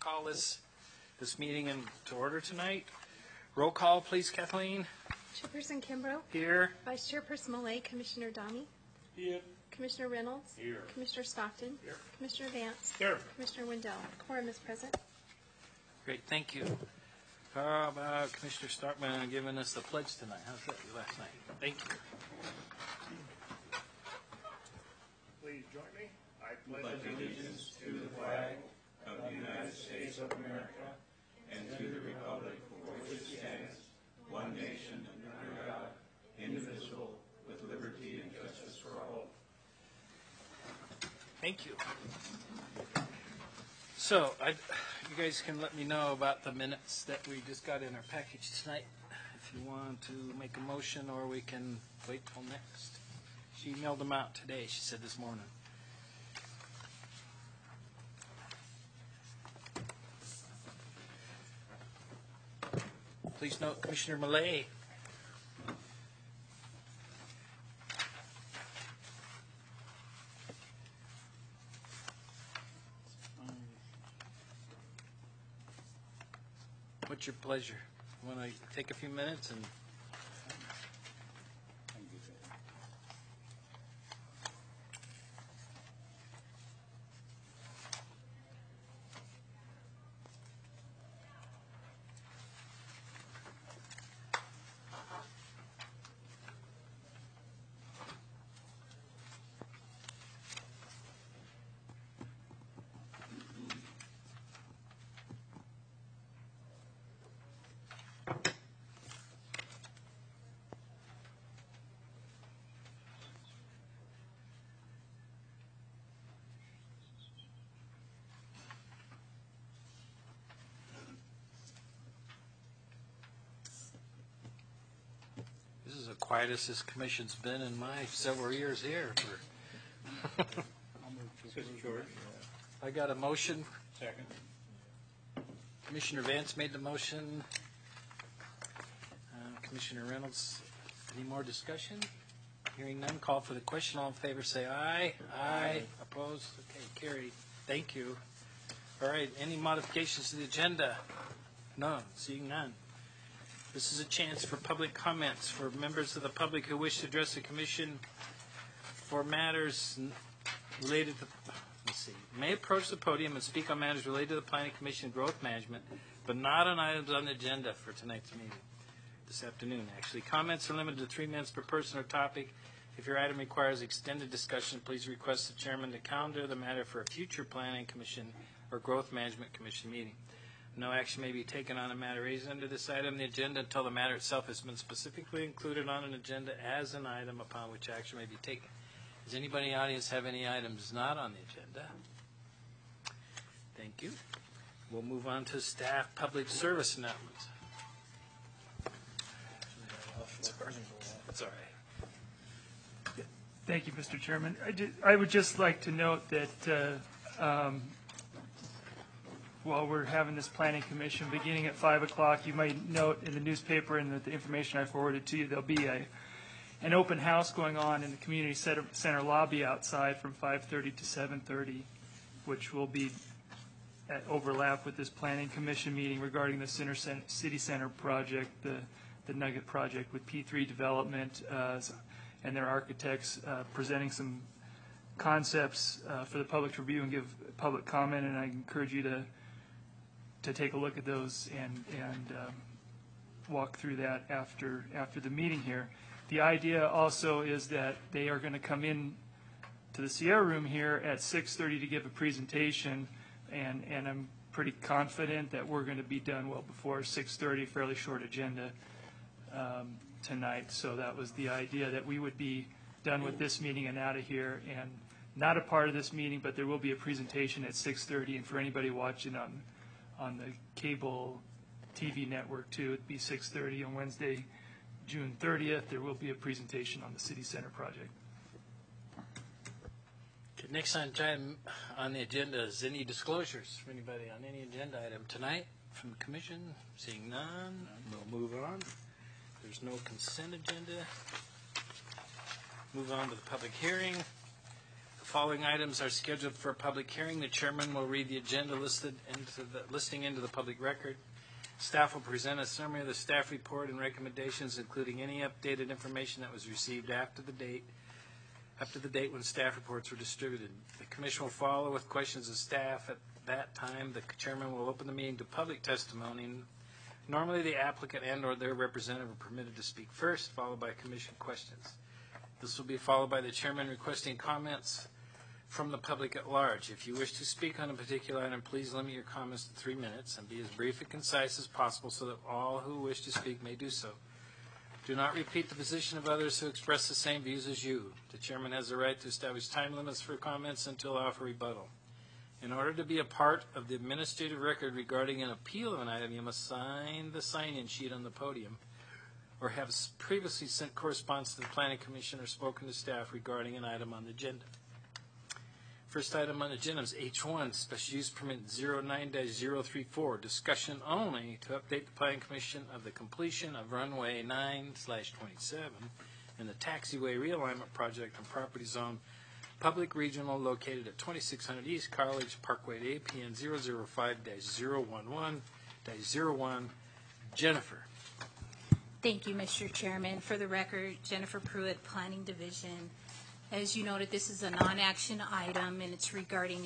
call this meeting to order tonight. Roll call, please, Kathleen. Chairperson Kimbrough. Here. Vice Chairperson Millay. Commissioner Dami. Here. Commissioner Reynolds. Here. Commissioner Stockton. Here. Commissioner Vance. Here. Commissioner Wendell. Quorum is present. Great, thank you. How about Commissioner Stockman giving us the pledge tonight? How's that last night? Thank you. Please join me. I pledge allegiance to the flag of the United States of America and to the republic for which it stands, one nation under God, indivisible, with liberty and justice for all. Thank you. So, you guys can let me know about the minutes that we just got in our package tonight. If you want to make a motion, or we can wait till next. She emailed them out today, she said this morning. Please note Commissioner Millay. What's your pleasure? Want to take a few minutes and... This is the quietest this commission's been in my several years here. This is George. I got a motion. Second. Commissioner Vance made the motion. Commissioner Reynolds, any more discussion? Hearing none, call for the question. All in favor say aye. Aye. Opposed? Okay, carried. Thank you. All right, any modifications to the agenda? None. Seeing none. This is a chance for public comments for members of the public who wish to address the commission for matters related to, may approach the podium and speak on matters related to the Planning Commission growth management, but not on items on the agenda for tonight's meeting, this afternoon, actually. Comments are limited to 3 minutes per person or topic. If your item requires extended discussion, please request the chairman to calendar the matter for a future Planning Commission or Growth Management Commission meeting. No action may be taken on a matter raised under this item on the agenda until the matter itself has been specifically included on an agenda as an item upon which action may be taken. Does anybody in the audience have any items not on the agenda? Thank you. We'll move on to staff public service announcements. It's all right. Thank you, Mr. Chairman. I would just like to note that while we're having this planning commission beginning at 5 o'clock, you might note in the newspaper and the information I forwarded to you, there'll be an open house going on in the community center lobby outside from 5:30 to 7:30, which will be at overlap with this planning commission meeting regarding the city center project, the Nugget project with P3 Development and their architects presenting some concepts for the public to review and give public comment. And I encourage you to take a look at those and walk through that after the meeting here. The idea also is that they are going to come in to the Sierra Room here at 6:30 to give a presentation, and I'm pretty confident that we're going to be done well before 6:30, fairly short agenda tonight. So that was the idea, that we would be done with this meeting and out of here, and not a part of this meeting, but there will be a presentation at 6:30, and for anybody watching on the cable TV network too, it'd be 6:30 on Wednesday, June 30th. There will be a presentation on the City Center project. Okay, next item on the agenda is any disclosures for anybody on any agenda item tonight from the commission. Seeing none, we'll move on. There's no consent agenda. Move on to the public hearing. following items are scheduled for a public hearing. The chairman will read the agenda listing into the public record. Staff will present a summary of the staff report and recommendations, including any updated information that was received after the date when staff reports were distributed. The commission will follow with questions of staff. At that time, the chairman will open the meeting to public testimony. Normally, the applicant and/or their representative are permitted to speak first, followed by commission questions. This will be followed by the chairman requesting comments from the public at large. If you wish to speak on a particular item, please limit your comments to 3 minutes and be as brief and concise as possible so that all who wish to speak may do so. Do not repeat the position of others who express the same views as you. The chairman has the right to establish time limits for comments and to allow for rebuttal. In order to be a part of the administrative record regarding an appeal of an item, you must sign the sign-in sheet on the podium or have previously sent correspondence to the Planning Commission or spoken to staff regarding an item on the agenda. First item on the agenda is H1, Special Use Permit 09-034, discussion only to update the Planning Commission of the completion of Runway 9/27 and the Taxiway Realignment Project on property zone Public Regional located at 2600 East College Parkway at APN 005-011-01. Jennifer. Thank you, Mr. Chairman. For the record, Jennifer Pruitt, Planning Division. As you noted, this is a non-action item, and it's regarding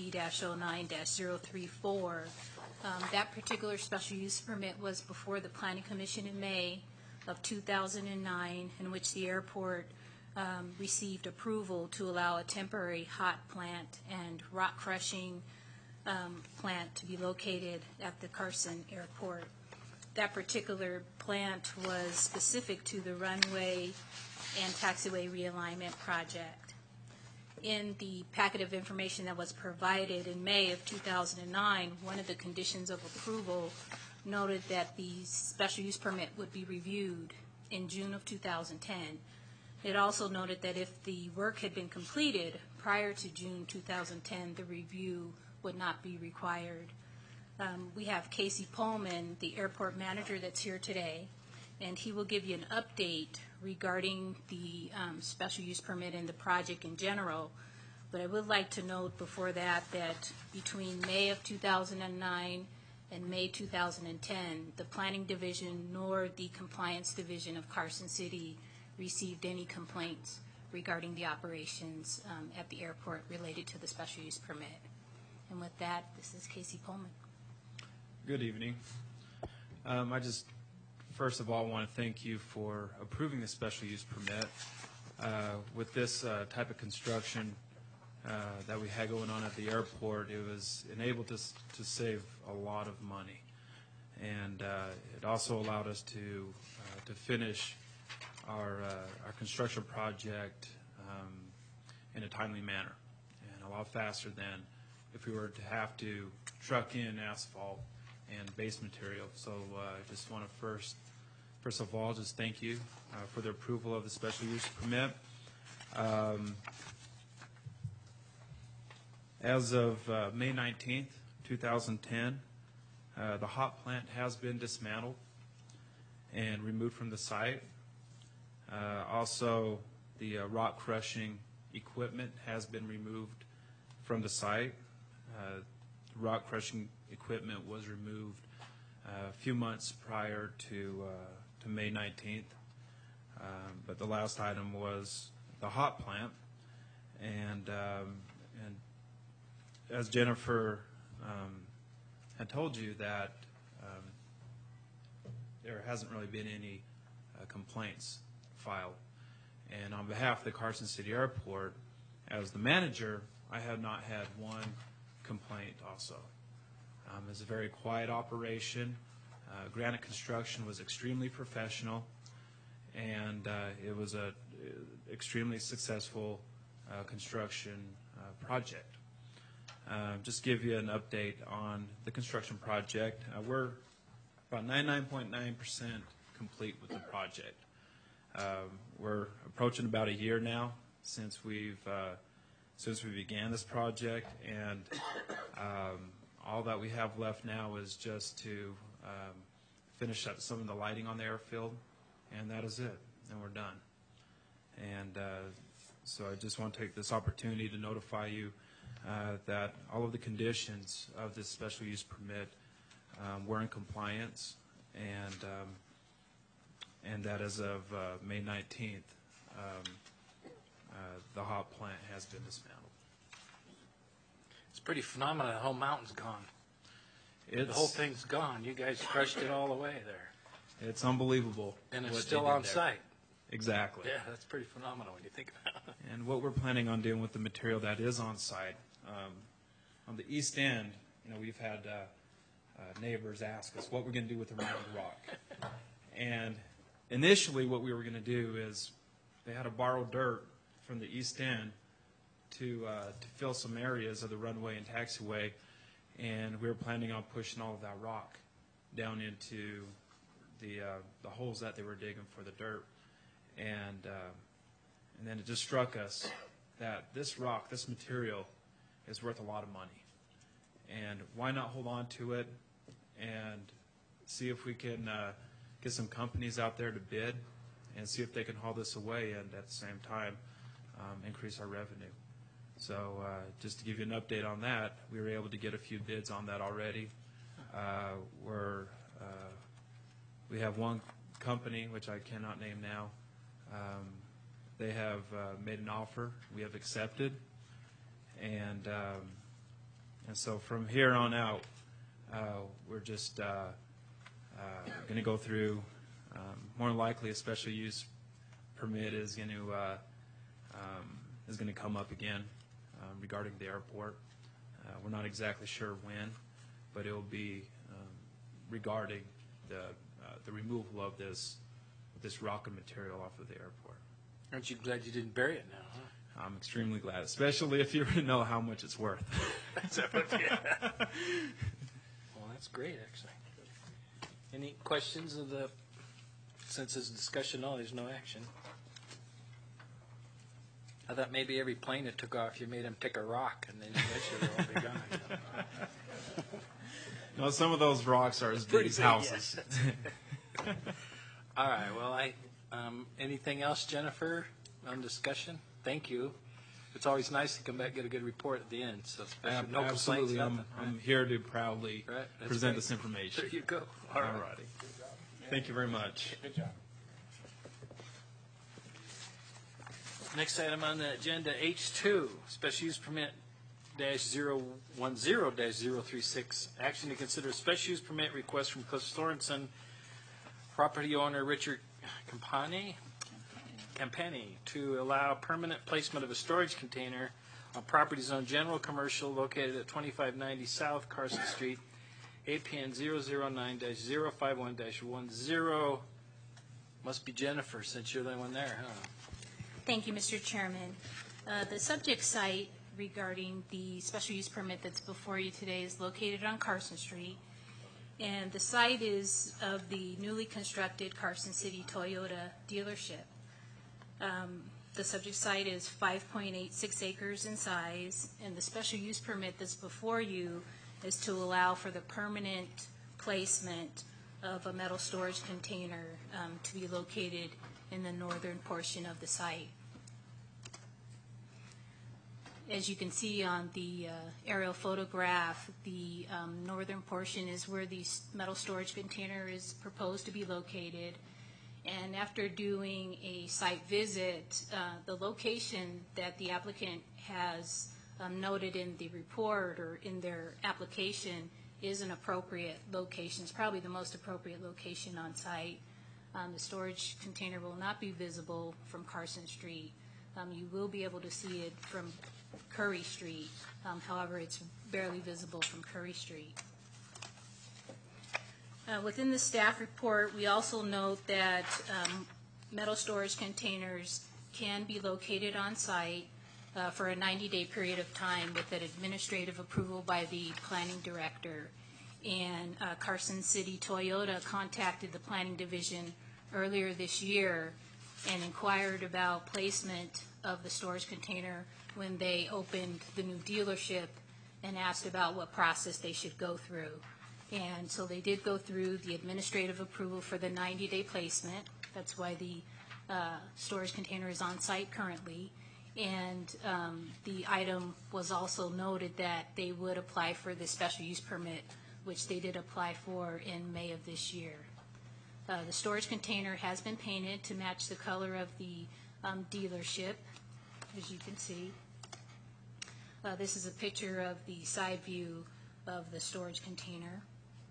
SUP-09-034. That particular special use permit was before the Planning Commission in May of 2009, in which the airport received approval to allow a temporary hot plant and rock crushing plant to be located at the Carson Airport. That particular plant was specific to the runway and taxiway realignment project. In the packet of information that was provided in May of 2009, one of the conditions of approval noted that the special use permit would be reviewed in June of 2010. It also noted that if the work had been completed prior to June 2010, the review would not be required. We have Casey Pullman, the airport manager, that's here today, and he will give you an update regarding the special use permit and the project in general. But I would like to note before that between May of 2009 and May 2010, the Planning Division nor the Compliance Division of Carson City received any complaints regarding the operations at the airport related to the special use permit. And with that, this is Casey Pullman. Good evening. I just first of all want to thank you for approving the special use permit. With this type of construction that we had going on at the airport, it was enabled us to save a lot of money, and it also allowed us to finish our construction project in a timely manner and a lot faster than if we were to have to truck in asphalt and base material. So I just want to first of all just thank you for the approval of the special use permit. As of May 19th, 2010, the hot plant has been dismantled and removed from the site. Also, the rock crushing equipment has been removed from the site. Rock crushing equipment was removed a few months prior to May 19th, but the last item was the hot plant, and as Jennifer had told you, that there hasn't really been any complaints filed. And on behalf of the Carson City Airport, as the manager, I have not had one complaint also. It's a very quiet operation. Granite Construction was extremely professional, and it was an extremely successful construction project. Just give you an update on the construction project. We're about 99.9% complete with the project. We're approaching about a year now since we began this project, and all that we have left now is just to finish up some of the lighting on the airfield, and that is it, and we're done. And So I just want to take this opportunity to notify you that all of the conditions of this special use permit were in compliance, and that as of May 19th, the hop plant has been dismantled. It's pretty phenomenal. The whole mountain's gone. The whole thing's gone. You guys crushed it all away there. It's unbelievable. And it's what they still did on there. site. Exactly. Yeah, that's pretty phenomenal when you think about it. And what we're planning on doing with the material that is on site, on the east end, we've had neighbors ask us what we're going to do with the round rock. And initially what we were going to do is they had to borrow dirt from the east end to fill some areas of the runway and taxiway, and we were planning on pushing all of that rock down into the holes that they were digging for the dirt. And then it just struck us that this rock, this material, is worth a lot of money. And why not hold on to it and see if we can get some companies out there to bid and see if they can haul this away and at the same time increase our revenue. So just to give you an update on that, we were able to get a few bids on that already. We have one company, which I cannot name now. They have made an offer. We have accepted, and so from here on out, we're just going to go through. More than likely, a special use permit is going to come up again regarding the airport. We're not exactly sure when, but it will be regarding the removal of this rock and material off of the airport. Aren't you glad you didn't bury it now, huh? I'm extremely glad, especially if you know how much it's worth. Well, that's great, actually. Any questions of the, since it's discussion, no, there's no action. I thought maybe every plane that took off, you made them pick a rock, and then eventually they'll all be gone. No, some of those rocks are as big as houses. Yes. All right, well, anything else, Jennifer, on discussion? Thank you. It's always nice to come back and get a good report at the end, so especially no complaints, Absolutely. nothing. I'm here to proudly Right, that's present great. this information. There you go. All right. Alrighty. Thank you very much. Good job. Next item on the agenda, H2, special use permit -010-036. Action to consider special use permit request from Cliff Sorensen, property owner Richard Campani, to allow permanent placement of a storage container on property zone general commercial located at 2590 South Carson Street, APN 009-051-10. Must be Jennifer, since you're the one there, huh? Thank you, Mr. Chairman. The subject site regarding the special use permit that's before you today is located on Carson Street, and the site is of the newly constructed Carson City Toyota dealership. The subject site is 5.86 acres in size, and the special use permit that's before you is to allow for the permanent placement of a metal storage container to be located in the northern portion of the site. As you can see on the aerial photograph, the northern portion is where the metal storage container is proposed to be located. And after doing a site visit, the location that the applicant has noted in the report or in their application is an appropriate location. It's probably the most appropriate location on site. The storage container will not be visible from Carson Street. You will be able to see it from Curry Street. However, it's barely visible from Curry Street. Within the staff report, we also note that metal storage containers can be located on site for a 90-day period of time with an administrative approval by the planning director. And Carson City Toyota contacted the planning division earlier this year and inquired about placement of the storage container when they opened the new dealership and asked about what process they should go through. And so they did go through the administrative approval for the 90-day placement. That's why the storage container is on site currently. And the item was also noted that they would apply for the special use permit, which they did apply for in May of this year. The storage container has been painted to match the color of the dealership, as you can see. This is a picture of the side view of the storage container.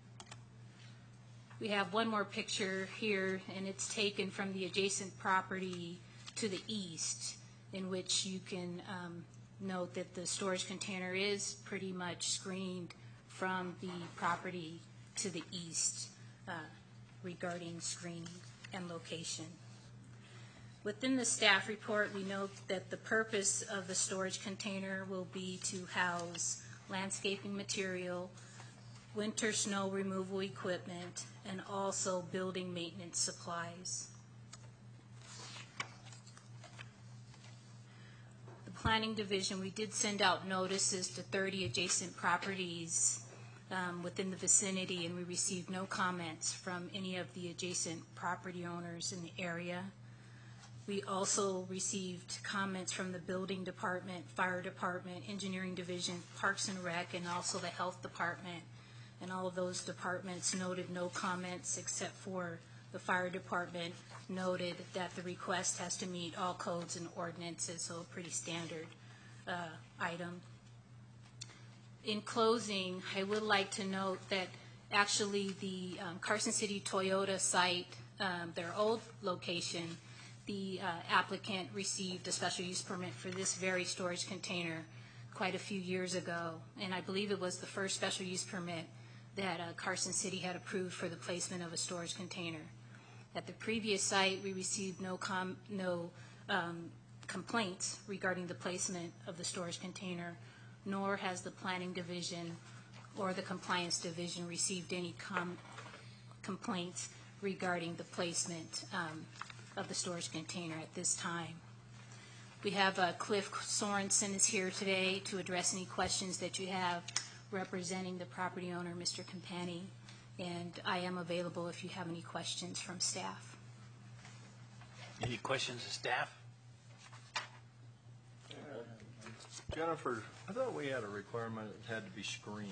We have one more picture here, and it's taken from the adjacent property to the east, in which you can note that the storage container is pretty much screened from the property to the east regarding screening and location. Within the staff report, we note that the purpose of the storage container will be to house landscaping material, winter snow removal equipment, and also building maintenance supplies. The planning division, we did send out notices to 30 adjacent properties within the vicinity, and we received no comments from any of the adjacent property owners in the area. We also received comments from the building department, fire department, engineering division, parks and rec, and also the health department. And all of those departments noted no comments, except for the fire department noted that the request has to meet all codes and ordinances, so a pretty standard item. In closing, I would like to note that actually the Carson City Toyota site, their old location, the applicant received a special use permit for this very storage container quite a few years ago, and I believe it was the first special use permit that Carson City had approved for the placement of a storage container. At the previous site, we received no complaints regarding the placement of the storage container, nor has the planning division or the compliance division received any complaints regarding the placement of the storage container at this time. We have Cliff Sorensen is here today to address any questions that you have representing the property owner, Mr. Campani, and I am available if you have any questions from staff. Any questions of staff? Jennifer, I thought we had a requirement it had to be screened.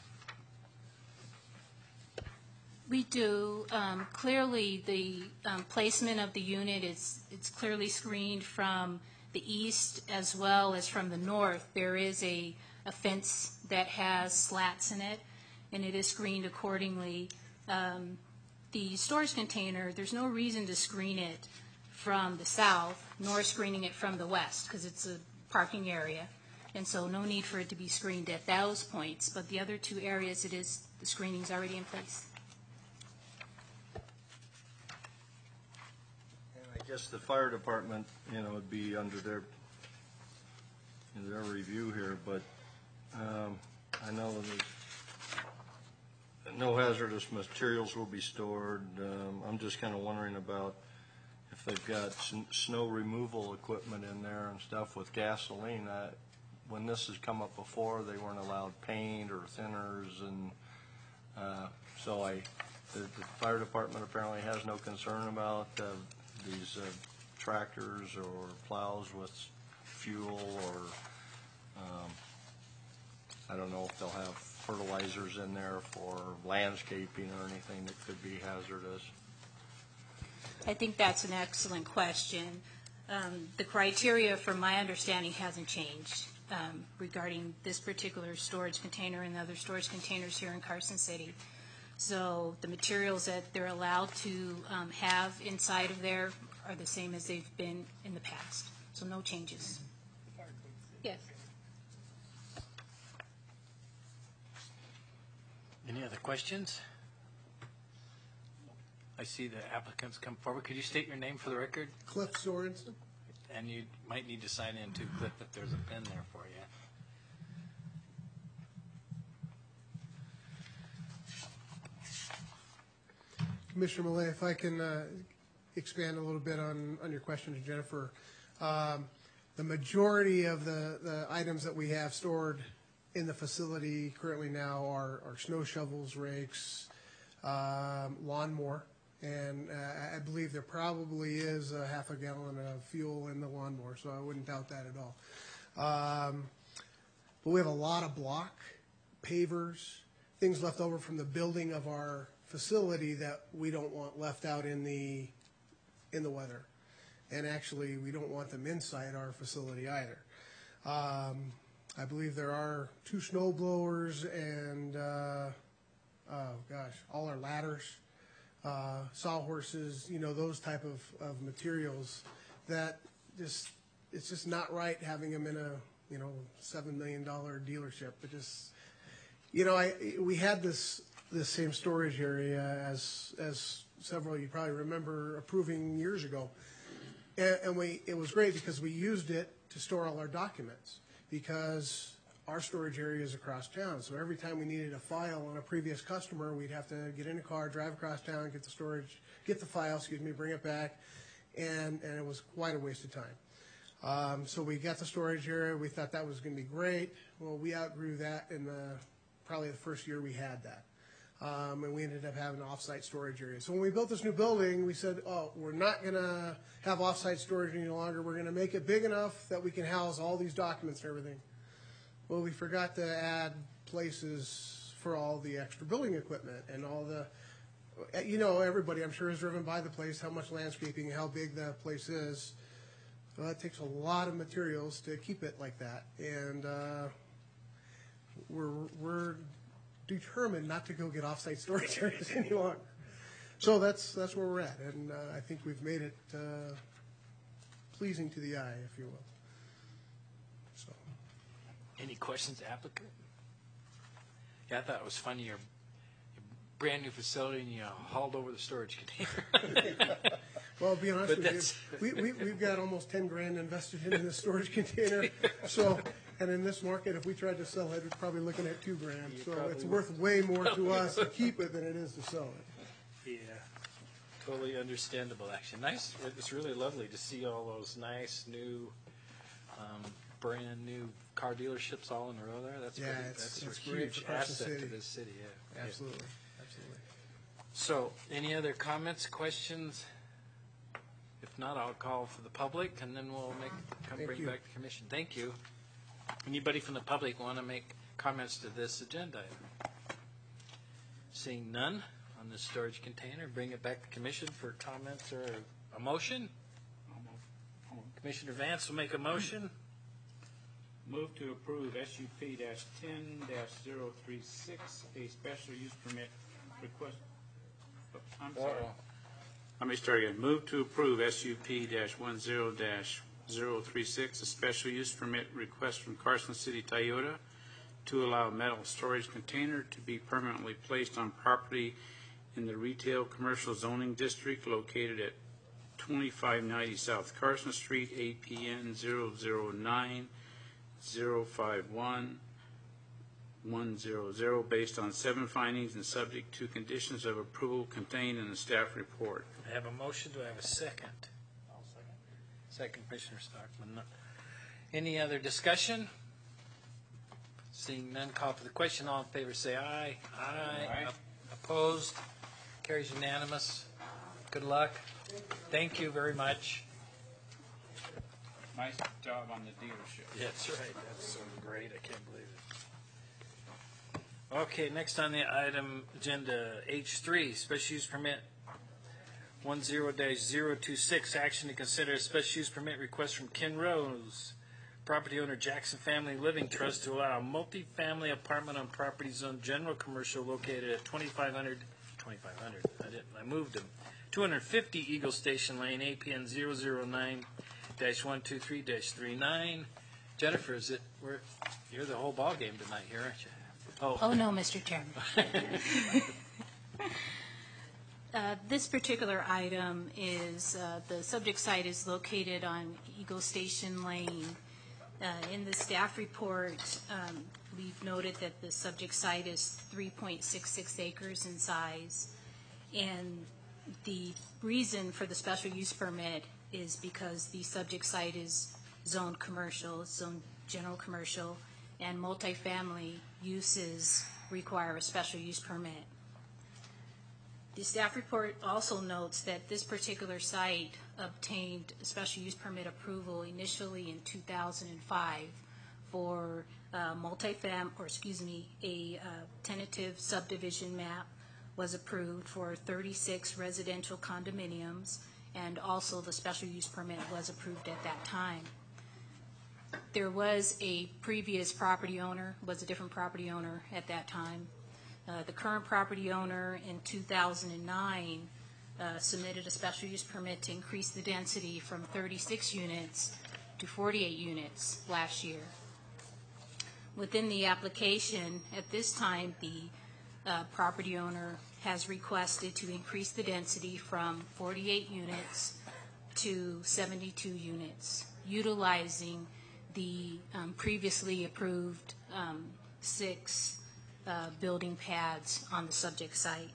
We do. Clearly, the placement of the unit it's clearly screened from the east as well as from the north. There is a fence that has slats in it, and it is screened accordingly. The storage container, there's no reason to screen it from the south, nor screening it from the west, because it's a parking area, and so no need for it to be screened at those points. But the other two areas, the screening's already in place. I guess the fire department, would be under their review here, but I know that no hazardous materials will be stored. I'm just kind of wondering about if they've got snow removal equipment in there and stuff with gasoline. When this has come up before, they weren't allowed paint or thinners, and so the fire department apparently has no concern about these tractors or plows with fuel, or I don't know if they'll have fertilizers in there for landscaping or anything that could be hazardous. I think that's an excellent question. The criteria, from my understanding, hasn't changed regarding this particular storage container and other storage containers here in Carson City. So the materials that they're allowed to have inside of there are the same as they've been in the past. So no changes. Yes. Any other questions? I see the applicants come forward. Could you state your name for the record? Cliff Sorensen. And you might need to sign in too, Cliff, if there's a pen there for you. Commissioner Millay, if I can expand a little bit on your question to Jennifer. The majority of the items that we have stored in the facility currently now are snow shovels, rakes, lawnmower, And I believe there probably is a half a gallon of fuel in the lawnmower, so I wouldn't doubt that at all. But we have a lot of block, pavers, things left over from the building of our facility that we don't want left out in the weather. And actually, we don't want them inside our facility either. I believe there are 2 snow blowers and, all our ladders, sawhorses, those type of materials that it's just not right having them in a, $7 million dealership. It just, we had this same storage area as several of you probably remember approving years ago. And it was great because we used it to store all our documents because our storage area is across town. So every time we needed a file on a previous customer, we'd have to get in a car, drive across town, get the file, bring it back. And it was quite a waste of time. So we got the storage area. We thought that was going to be great. Well, we outgrew that in probably the first year we had that. And we ended up having an off-site storage area. So when we built this new building, we said, we're not going to have off-site storage any longer. We're going to make it big enough that we can house all these documents and everything. Well, we forgot to add places for all the extra building equipment and all the, everybody I'm sure has driven by the place, how much landscaping, how big the place is. Well, it takes a lot of materials to keep it like that. And we're determined not to go get off-site storage areas any longer. So that's where we're at, and I think we've made it pleasing to the eye, if you will. So, Any questions, applicant? Yeah, I thought it was funny. Your brand new facility, and you hauled over the storage container. well, I'll be honest with you, we've got almost $10,000 invested in this storage container. So. And in this market, if we tried to sell it, we're probably looking at $2,000. So it's worth way more to us to keep it than it is to sell it. Yeah, totally understandable, actually. Nice. It's really lovely to see all those nice new, brand new car dealerships all in a row there. That's it's a great huge for Carson asset City. to this city. Yeah, Absolutely. So, any other comments, questions? If not, I'll call for the public, and then we'll bring back the commission. Thank you. Anybody from the public want to make comments to this agenda item? Seeing none on the storage container, bring it back to commission for comments or a motion. Commissioner Vance will make a motion. Move to approve SUP-10-036, a special use permit request. I'm sorry. Let me start again. Move to approve SUP-10-036, a special use permit request from Carson City Toyota to allow a metal storage container to be permanently placed on property in the retail commercial zoning district located at 2590 South Carson Street, APN 009-051-100, based on 7 findings and subject to conditions of approval contained in the staff report. I have a motion. Do I have a second? Second, Commissioner Stockman. Any other discussion? Seeing none, call for the question. All in favor say aye. Aye. Opposed? Carries unanimous. Good luck. Thank you very much. Nice job on the dealership. That's right. That's so great. I can't believe it. Okay, next on the item agenda, H3, special use permit 10-026, action to consider a special use permit request from Ken Rose, property owner Jackson Family Living Trust, to allow a multi-family apartment on property zone general commercial located at 250 Eagle Station Lane, APN 009-123-39. Jennifer, you're the whole ballgame tonight here, aren't you? Oh, no, Mr. Chairman. This particular item is, the subject site is located on Eagle Station Lane. In the staff report, we've noted that the subject site is 3.66 acres in size. And the reason for the special use permit is because the subject site is zoned commercial, zoned general commercial, and multifamily uses require a special use permit. The staff report also notes that this particular site obtained a special use permit approval initially in 2005 for a tentative subdivision map was approved for 36 residential condominiums, and also the special use permit was approved at that time. There was a previous property owner, was a different property owner at that time. The current property owner in 2009 submitted a special use permit to increase the density from 36 units to 48 units last year. Within the application, at this time, the property owner has requested to increase the density from 48 units to 72 units, utilizing the previously approved 6 building pads on the subject site.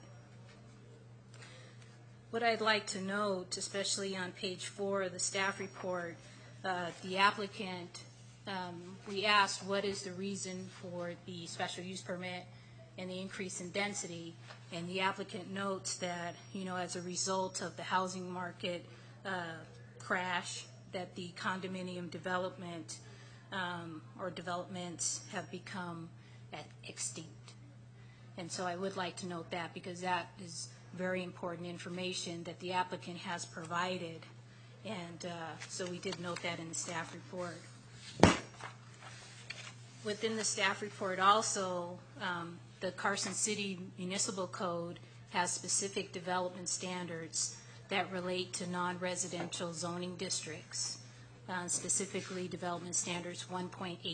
What I'd like to note, especially on page 4 of the staff report, the applicant, we asked what is the reason for the special use permit and the increase in density, and the applicant notes that, as a result of the housing market crash, that the condominium development or developments have become extinct. And so I would like to note that, because that is very important information that the applicant has provided, and so we did note that in the staff report. Within the staff report also, the Carson City Municipal Code has specific development standards that relate to non-residential zoning districts, specifically Development Standards 1.18.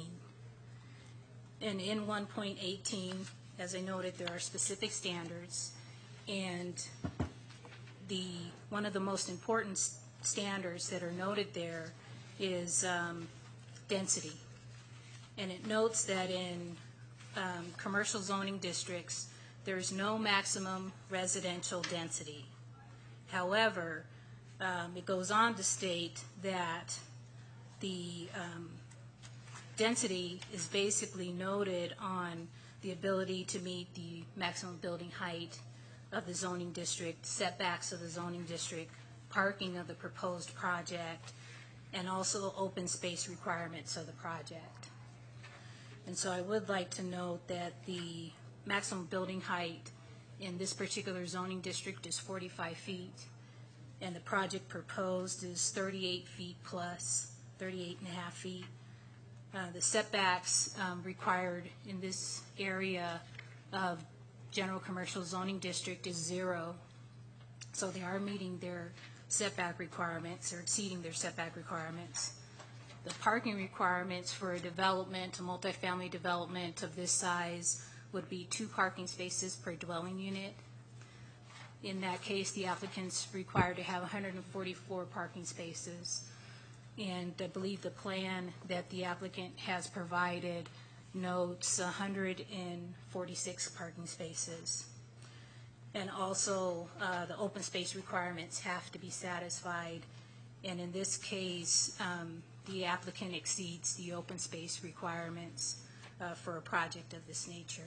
And in 1.18, as I noted, there are specific standards, and one of the most important standards that are noted there is density. And it notes that in commercial zoning districts, there's no maximum residential density. However, it goes on to state that the density is basically noted on the ability to meet the maximum building height of the zoning district, setbacks of the zoning district, parking of the proposed project, and also open space requirements of the project. And so I would like to note that the maximum building height in this particular zoning district is 45 feet, and the project proposed is 38 feet plus, 38 and a half feet. The setbacks required in this area of general commercial zoning district is 0. So they are meeting their setback requirements, or exceeding their setback requirements. The parking requirements for a development, a multifamily development of this size, would be 2 parking spaces per dwelling unit. In that case, the applicant's required to have 144 parking spaces. And I believe the plan that the applicant has provided notes 146 parking spaces. And also, the open space requirements have to be satisfied. And in this case, the applicant exceeds the open space requirements for a project of this nature.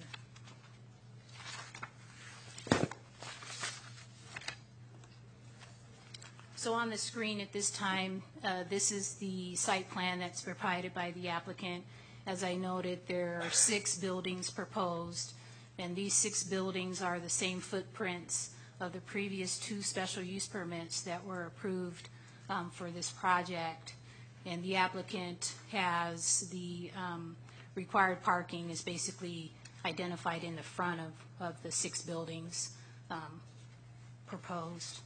So on the screen at this time, this is the site plan that's provided by the applicant. As I noted, there are 6 buildings proposed, and these 6 buildings are the same footprints of the previous 2 special use permits that were approved for this project. And the applicant has the required parking is basically identified in the front of the 6 buildings proposed.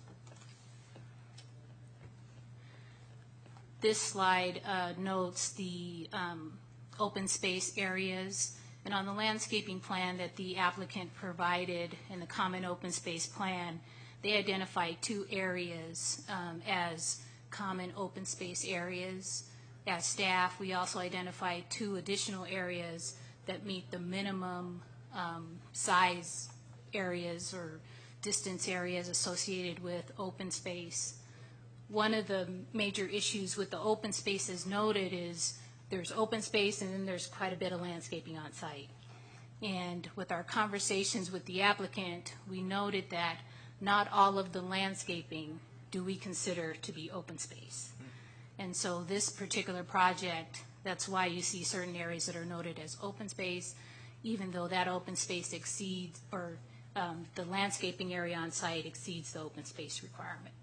This slide notes the open space areas, and on the landscaping plan that the applicant provided in the common open space plan, they identified 2 areas as common open space areas. As staff, we also identified 2 additional areas that meet the minimum size areas or distance areas associated with open space. One of the major issues with the open space as noted is there's open space and then there's quite a bit of landscaping on site. And with our conversations with the applicant, we noted that not all of the landscaping do we consider to be open space. And so this particular project, that's why you see certain areas that are noted as open space, even though that open space exceeds, or the landscaping area on site exceeds the open space requirement.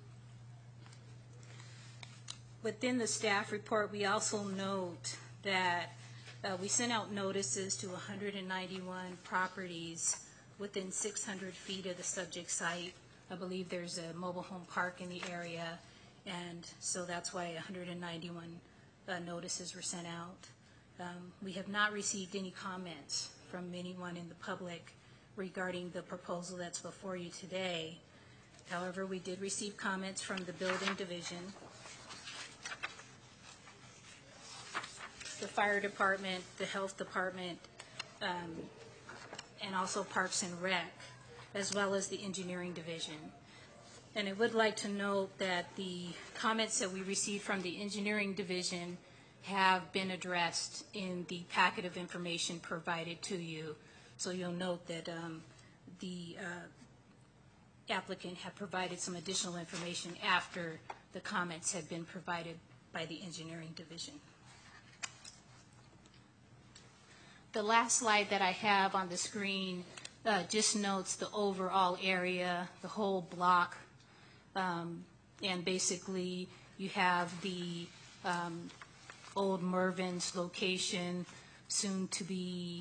Within the staff report, we also note that we sent out notices to 191 properties within 600 feet of the subject site. I believe there's a mobile home park in the area, and so that's why 191 notices were sent out. We have not received any comments from anyone in the public regarding the proposal that's before you today. However, we did receive comments from the building division, the fire department, the health department, and also Parks and Rec, as well as the engineering division. And I would like to note that the comments that we received from the engineering division have been addressed in the packet of information provided to you. So you'll note that the applicant had provided some additional information after the comments had been provided by the engineering division. The last slide that I have on the screen just notes the overall area, the whole block, and basically you have the old Mervin's location, soon to be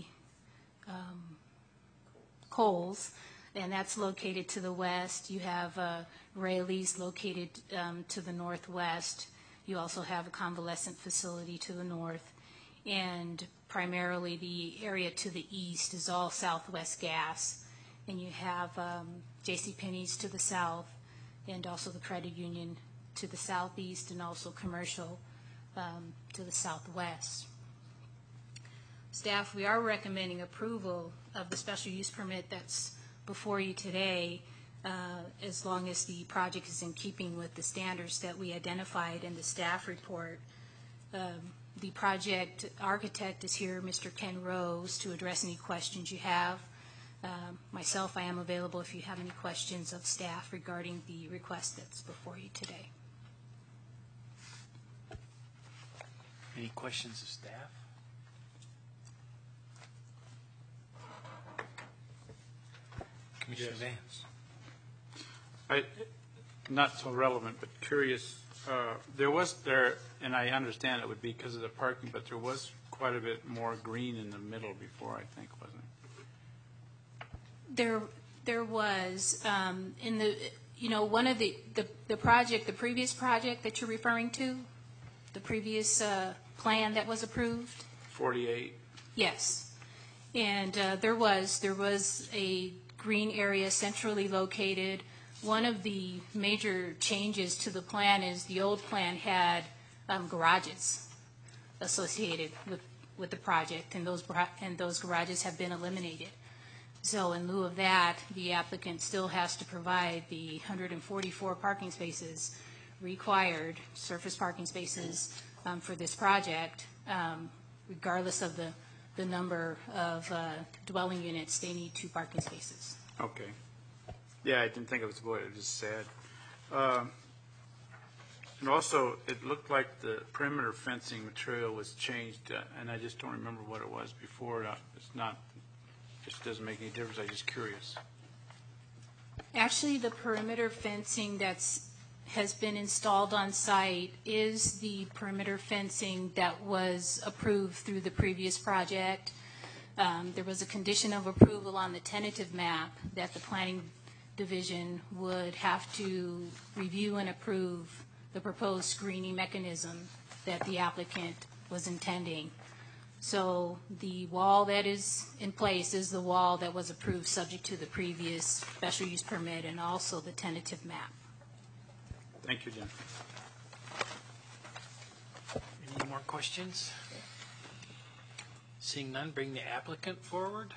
Coles, and that's located to the west. You have Rayleigh's located to the northwest. You also have a convalescent facility to the north, and primarily the area to the east is all Southwest Gas, and you have JCPenney's to the south, and also the credit union to the southeast, and also commercial to the southwest. Staff, we are recommending approval of the special use permit that's before you today, as long as the project is in keeping with the standards that we identified in the staff report. The project architect is here, Mr. Ken Rose, to address any questions you have. Myself, I am available if you have any questions of staff regarding the request that's before you today. Any questions of staff? Commissioner Vance. Not so relevant, but curious. And I understand it would be because of the parking, but there was quite a bit more green in the middle before, I think, wasn't it? There was in the one of the project, the previous project that you're referring to, the previous plan that was approved. 48. Yes, and there was a green area centrally located. One of the major changes to the plan is the old plan had garages associated with the project, and those garages have been eliminated. So in lieu of that, the applicant still has to provide the 144 parking spaces required, surface parking spaces for this project, regardless of the number of dwelling units. They need 2 parking spaces. Okay. Yeah, I didn't think it was what it just said. And also, it looked like the perimeter fencing material was changed, and I just don't remember what it was before. It's not, just doesn't make any difference. I'm just curious. Actually, the perimeter fencing has been installed on site is the perimeter fencing that was approved through the previous project. There was a condition of approval on the tentative map that the planning division would have to review and approve the proposed screening mechanism that the applicant was intending. So the wall that is in place is the wall that was approved subject to the previous special use permit and also the tentative map. Thank you, Jen. Any more questions? Seeing none, bring the applicant forward.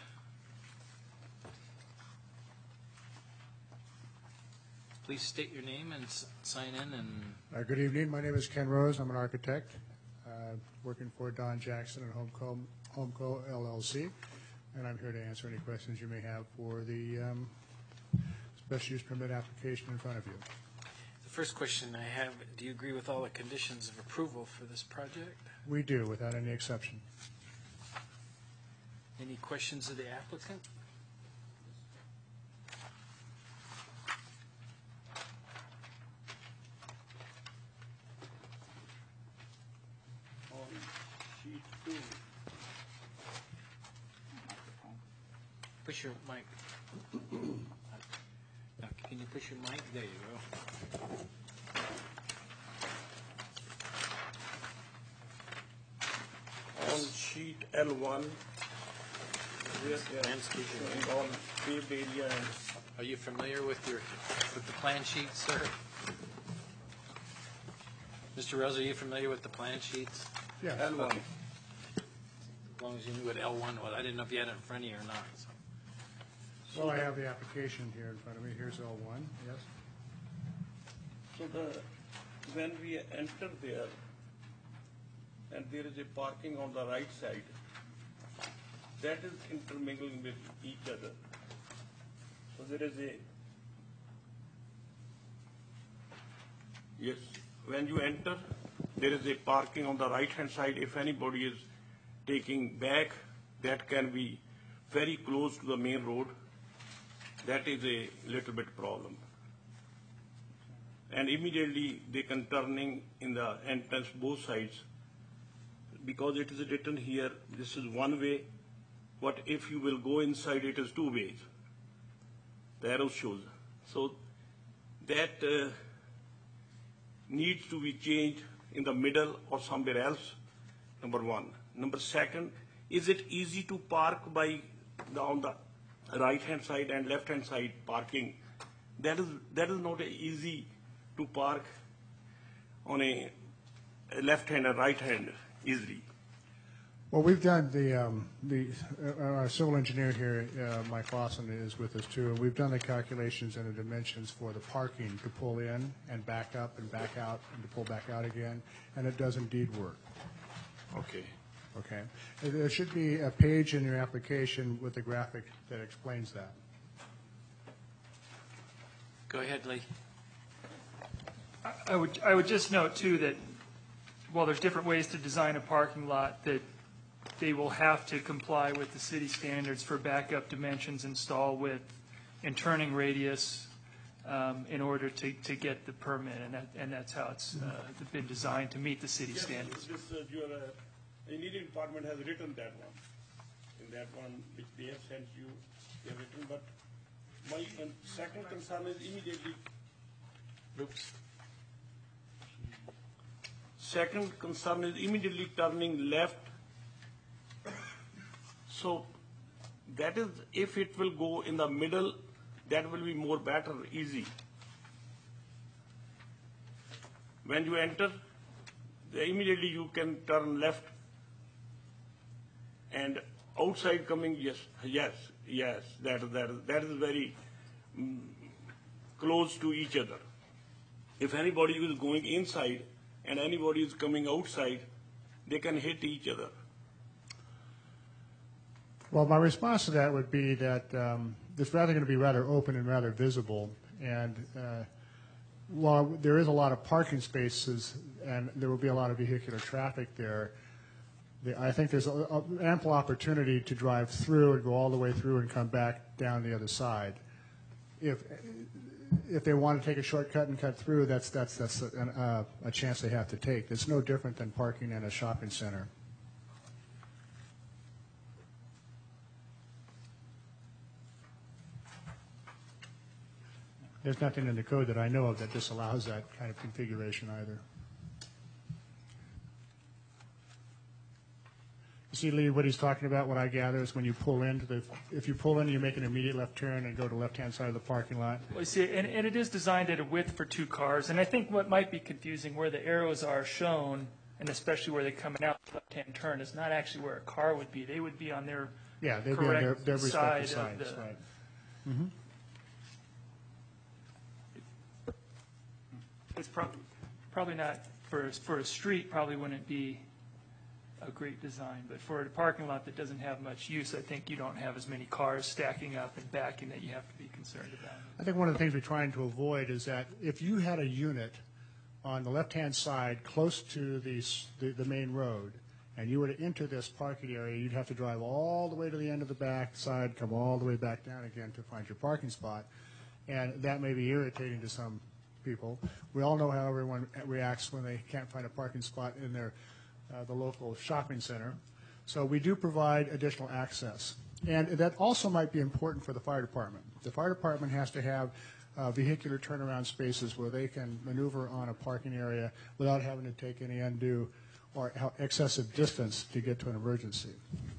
Please state your name and sign in. And Good evening. My name is Ken Rose. I'm an architect working for Don Jackson and Homeco LLC. and I'm here to answer any questions you may have for the special use permit application in front of you. The first question I have, do you agree with all the conditions of approval for this project? We do, without any exception. Any questions of the applicant? On sheet 2. Push your mic. Now, can you push your mic? There you go. On sheet L1, where they are showing all paved area and Are you familiar with the plan sheets, sir? Mr. Rose, are you familiar with the plan sheets? Yes. L1. Okay. As long as you knew what L1 was. I didn't know if you had it in front of you or not. So. Well, I have the application here in front of me. Here's L1, yes. So when we enter there, and there is a parking on the right side, that is intermingling with each other. So there is a, yes, when you enter, there is a parking on the right-hand side. If anybody is taking back, that can be very close to the main road. That is a little bit problem. And immediately they can turning in the entrance both sides, because it is written here, this is one way, but if you will go inside, it is two ways. The arrow shows. So that needs to be changed in the middle or somewhere else, number one. Number second, is it easy to park on the right-hand side and left-hand side parking? That is not easy to park on a left-hand and right-hand easily. Well, we've done our civil engineer here, Mike Lawson, is with us too, and we've done the calculations and the dimensions for the parking to pull in and back up and back out and to pull back out again, and it does indeed work. Okay. Okay. There should be a page in your application with a graphic that explains that. Go ahead, Lee. I would just note too that while there's different ways to design a parking lot, that they will have to comply with the city standards for backup dimensions, install width, and turning radius in order to get the permit, and that's how it's been designed to meet the city standards. Your engineering department has written that one. In that one which they have sent you, they have written, but my second concern is immediately. Oops. Second concern is immediately turning left. So that is, if it will go in the middle, that will be more better, easy. When you enter, immediately you can turn left. And outside coming, yes, that is very close to each other. If anybody is going inside and anybody is coming outside, they can hit each other. Well, my response to that would be that it's rather going to be rather open and rather visible. And while there is a lot of parking spaces and there will be a lot of vehicular traffic there, I think there's ample opportunity to drive through and go all the way through and come back down the other side. If they want to take a shortcut and cut through, that's a chance they have to take. It's no different than parking in a shopping center. There's nothing in the code that I know of that disallows that kind of configuration either. You see, Lee, what he's talking about, what I gather, is when you pull into if you pull in, you make an immediate left turn and go to the left-hand side of the parking lot. Well, you see, and it is designed at a width for two cars, and I think what might be confusing where the arrows are shown, and especially where they're coming out the left-hand turn, is not actually where a car would be. They would be on their Yeah, they'd be on correct their respective side of sides, the. right. Mm-hmm. It's probably not for a street. Probably wouldn't be a great design. But for a parking lot that doesn't have much use, I think you don't have as many cars stacking up and backing that you have to be concerned about. I think one of the things we're trying to avoid is that if you had a unit on the left-hand side close to the main road, and you were to enter this parking area, you'd have to drive all the way to the end of the back side, come all the way back down again to find your parking spot. And that may be irritating to some people. We all know how everyone reacts when they can't find a parking spot in the local shopping center. So we do provide additional access. And that also might be important for the fire department. The fire department has to have vehicular turnaround spaces where they can maneuver on a parking area without having to take any undue or excessive distance to get to an emergency.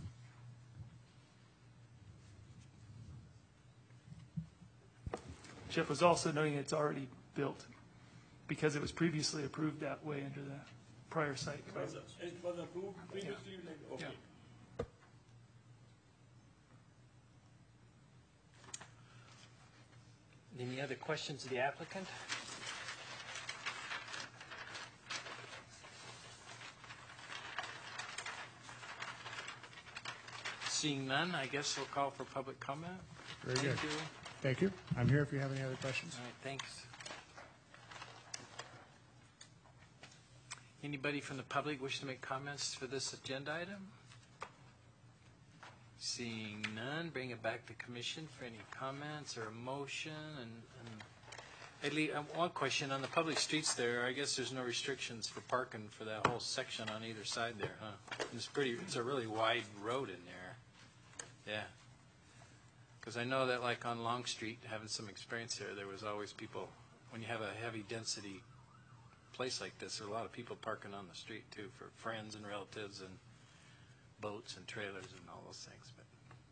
Jeff was also noting it's already built because it was previously approved that way under the prior site. It was approved previously, okay. Yeah. Any other questions of the applicant? Seeing none, I guess we'll call for public comment. Very good. Thank you. Thank you. I'm here if you have any other questions. All right, thanks. Anybody from the public wish to make comments for this agenda item? Seeing none, bring it back to commission for any comments or a motion. One question on the public streets there. I guess there's no restrictions for parking for that whole section on either side there, huh? It's a really wide road in there. Yeah. Because I know that like on Long Street, having some experience there was always people, when you have a heavy density place like this, there are a lot of people parking on the street too for friends and relatives and boats and trailers and all those things. But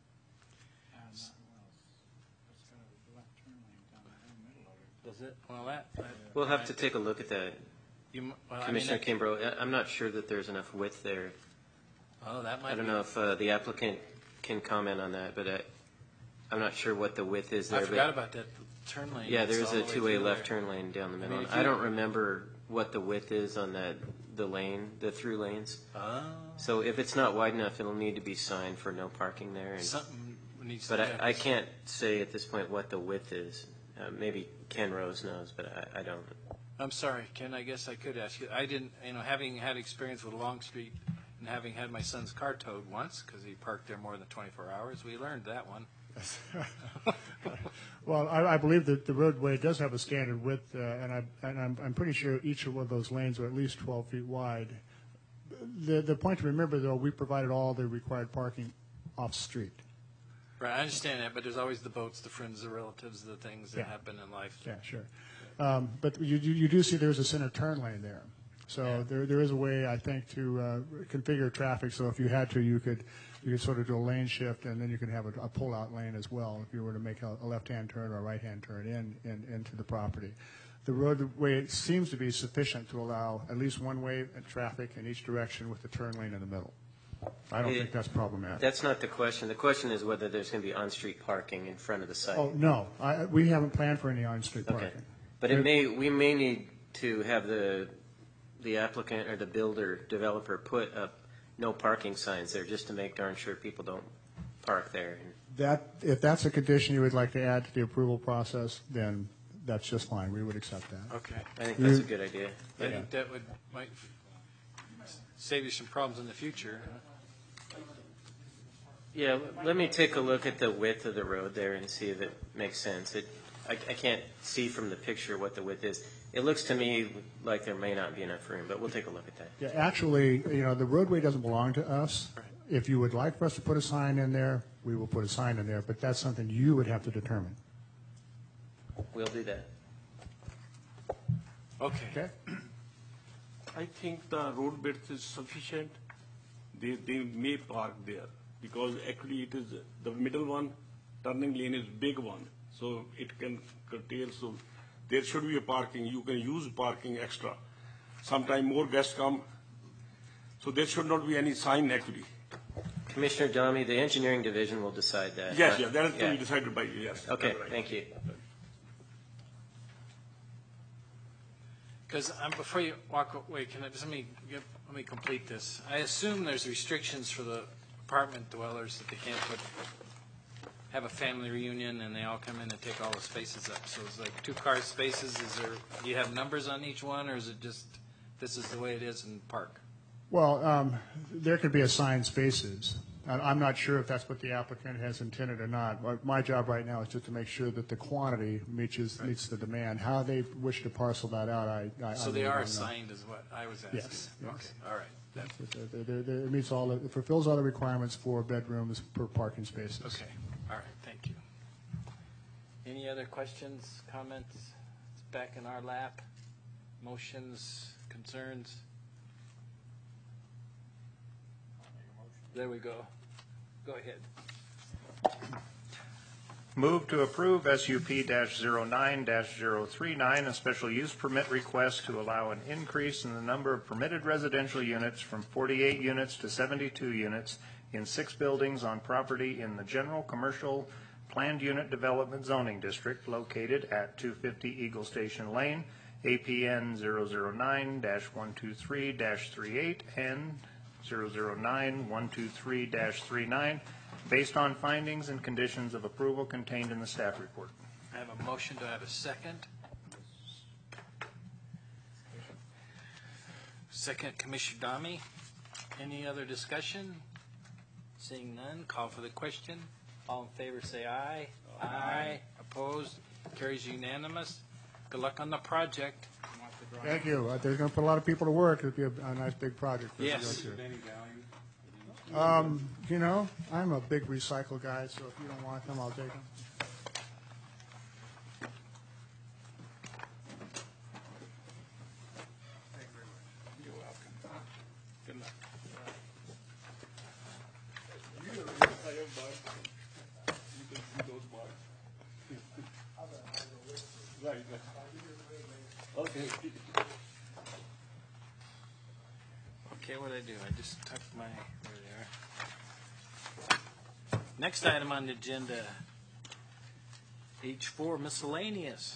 does it? Well, We'll have to take a look at that. Commissioner I mean, Kimbrough, I'm not sure that there's enough width there. Oh, that might I don't be. know if the applicant can comment on that, but I'm not sure what the width is there. I forgot about that turn lane. Yeah, It's there's all a the way two-way through left there. turn lane down the I middle. mean, if I you- don't remember what the width is on the lane, the through lanes. Oh, So if it's not wide enough, it'll need to be signed for no parking there. And, something needs to but happen. I can't say at this point what the width is. Maybe Ken Rose knows, but I don't. I'm sorry, Ken, I guess I could ask you. I didn't, having had experience with Long Street and having had my son's car towed once because he parked there more than 24 hours, we learned that one. Well, I believe that the roadway does have a standard width, and I'm pretty sure each of those lanes are at least 12 feet wide. The point to remember, though, we provided all the required parking off-street. Right, I understand that, but there's always the boats, the friends, the relatives, the things that Yeah. happen in life. Yeah, sure. But you do see there's a center turn lane there. So there is a way, I think, to configure traffic. So if you had to, you could sort of do a lane shift, and then you can have a pull-out lane as well if you were to make a left-hand turn or a right-hand turn into the property. The roadway seems to be sufficient to allow at least one-way traffic in each direction with the turn lane in the middle. I don't think that's problematic. That's not the question. The question is whether there's going to be on-street parking in front of the site. Oh, no. We haven't planned for any on-street parking. Okay. But we may need to have the applicant or the builder, developer put up no parking signs there just to make darn sure people don't park there. If that's a condition you would like to add to the approval process, then that's just fine. We would accept that. Okay. I think that's a good idea. I think that might save you some problems in the future. Yeah, let me take a look at the width of the road there and see if it makes sense. I can't see from the picture what the width is. It looks to me like there may not be enough room, but we'll take a look at that. Yeah, actually, the roadway doesn't belong to us. Right. If you would like for us to put a sign in there, we will put a sign in there, but that's something you would have to determine. We'll do that. Okay. I think the road width is sufficient. They may park there because actually it is the middle one, turning lane is big one, so it can curtail. So there should be a parking. You can use parking extra. Sometime more guests come, so there should not be any sign actually. Commissioner Dami, the engineering division will decide that. Yes, that is to be decided by you. Yes. Okay, that's right. thank you. Because before you walk away, let me give let me complete this. I assume there's restrictions for the apartment dwellers that they can't have a family reunion and they all come in and take all the spaces up. So it's like 2-car spaces. Do you have numbers on each one, or is it just this is the way it is in the park? Well, there could be assigned spaces. I'm not sure if that's what the applicant has intended or not. My job right now is just to make sure that the quantity meets the demand. How they wish to parcel that out, So they are assigned is what I was asking. Yes. Okay, all right. It meets it fulfills all the requirements for bedrooms per parking spaces. Okay, all right, thank you. Any other questions, comments? It's back in our lap. Motions, concerns? There we go. Go ahead. Move to approve SUP-09-039, a special use permit request to allow an increase in the number of permitted residential units from 48 units to 72 units in 6 buildings on property in the General Commercial Planned Unit Development Zoning District located at 250 Eagle Station Lane, APN 009-123-38 and 009-123-39, based on findings and conditions of approval contained in the staff report. I have a motion. Do I have a second? Second, Commissioner Dami. Any other discussion? Seeing none, call for the question. All in favor say aye. Aye. Opposed? Carries unanimous. Good luck on the project. Thank you. They're going to put a lot of people to work. It'll be a nice big project for us Yes. to go to. I'm a big recycle guy, so if you don't want them, I'll take them. You're welcome. Good luck. Okay, what did I do? I just tucked my, there they are. Next item on the agenda, H4 miscellaneous,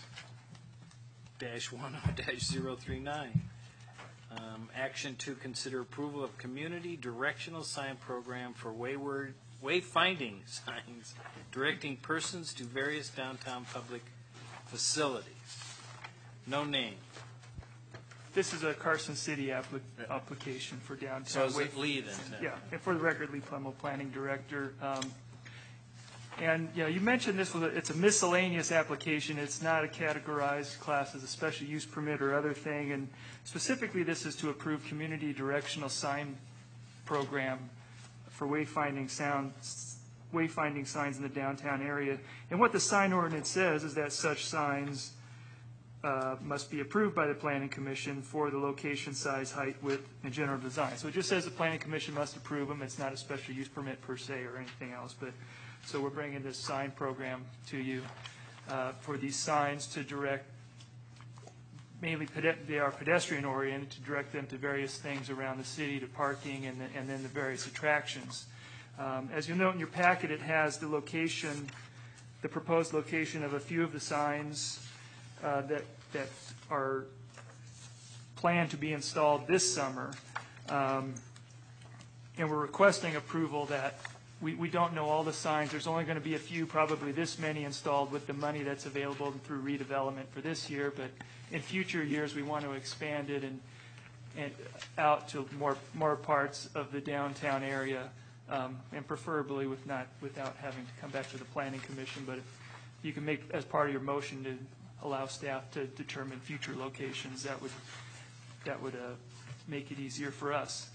-10-039. Action to consider approval of community directional sign program for wayfinding signs directing persons to various downtown public facilities. No name. This is a Carson City application for downtown. So is it Lee then? Yeah, and for the record, Lee Plemmel, Planning Director. And, you mentioned it's a miscellaneous application. It's not a categorized class as a special use permit or other thing. And specifically, this is to approve community directional sign program for wayfinding signs in the downtown area. And what the sign ordinance says is that such signs must be approved by the Planning Commission for the location, size, height, width, and general design. So it just says the Planning Commission must approve them. It's not a special use permit per se or anything else. So we're bringing this sign program to you for these signs to direct, mainly they are pedestrian oriented, to direct them to various things around the city, to parking and then the various attractions. As you'll note in your packet, it has the proposed location of a few of the signs that are planned to be installed this summer. And we're requesting approval that we don't know all the signs. There's only going to be a few, probably this many installed with the money that's available through redevelopment for this year. But in future years, we want to expand it and out to more parts of the downtown area, and preferably without having to come back to the Planning Commission. But if you can make as part of your motion to allow staff to determine future locations, that would make it easier for us.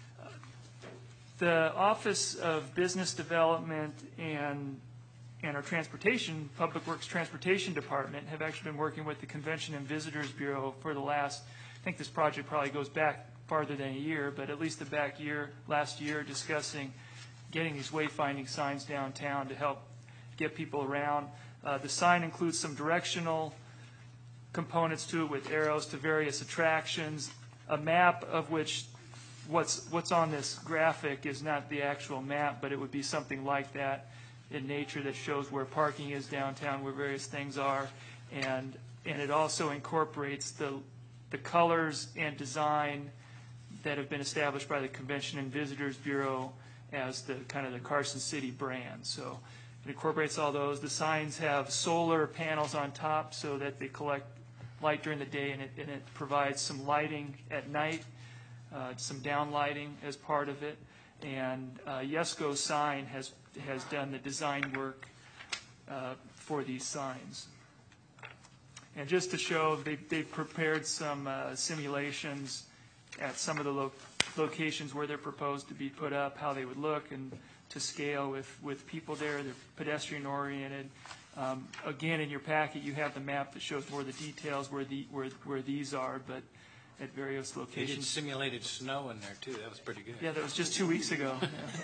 The Office of Business Development and our Public Works Transportation Department have actually been working with the Convention and Visitors Bureau for the last, I think this project probably goes back farther than a year, but at least last year, discussing getting these wayfinding signs downtown to help get people around. The sign includes some directional components to it with arrows to various attractions, a map of which what's on this graphic is not the actual map, but it would be something like that in nature that shows where parking is downtown, where various things are, and it also incorporates the colors and design that have been established by the Convention and Visitors Bureau as the kind of the Carson City brand. So it incorporates all those. The signs have solar panels on top so that they collect light during the day, and it provides some lighting at night, some down lighting as part of it. And Yesco Sign has done the design work for these signs. And just to show, they've prepared some simulations at some of the locations where they're proposed to be put up, how they would look, and to scale with people there. They're pedestrian oriented. Again, in your packet, you have the map that shows more of the details where these are, but at various They did locations. simulated snow in there, too. That was pretty good. Yeah, that was just 2 weeks ago.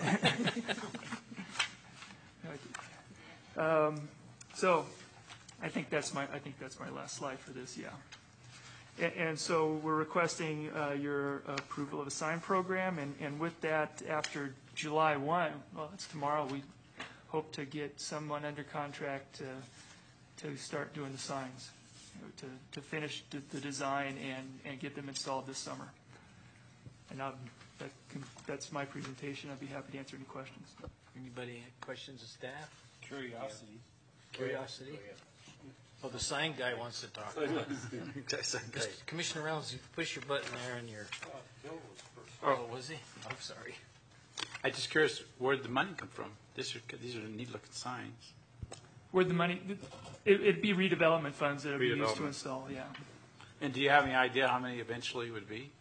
So, I think that's my last slide for this. Yeah. And so we're requesting your approval of a sign program, and with that, after July 1, well, it's tomorrow, we hope to get someone under contract to start doing the signs, to finish the design and get them installed this summer. And that's my presentation. I'd be happy to answer any questions. Anybody have questions of staff? Curiosity. Curiosity? Oh, the sign guy wants to talk. Commissioner Reynolds, you push your button there and you're... Oh, was he? I'm sorry. I'm just curious, where'd the money come from? These are neat-looking signs. Where'd the money... It'd be redevelopment funds that would be used to Redevelopment. install, yeah. And do you have any idea how many eventually would be?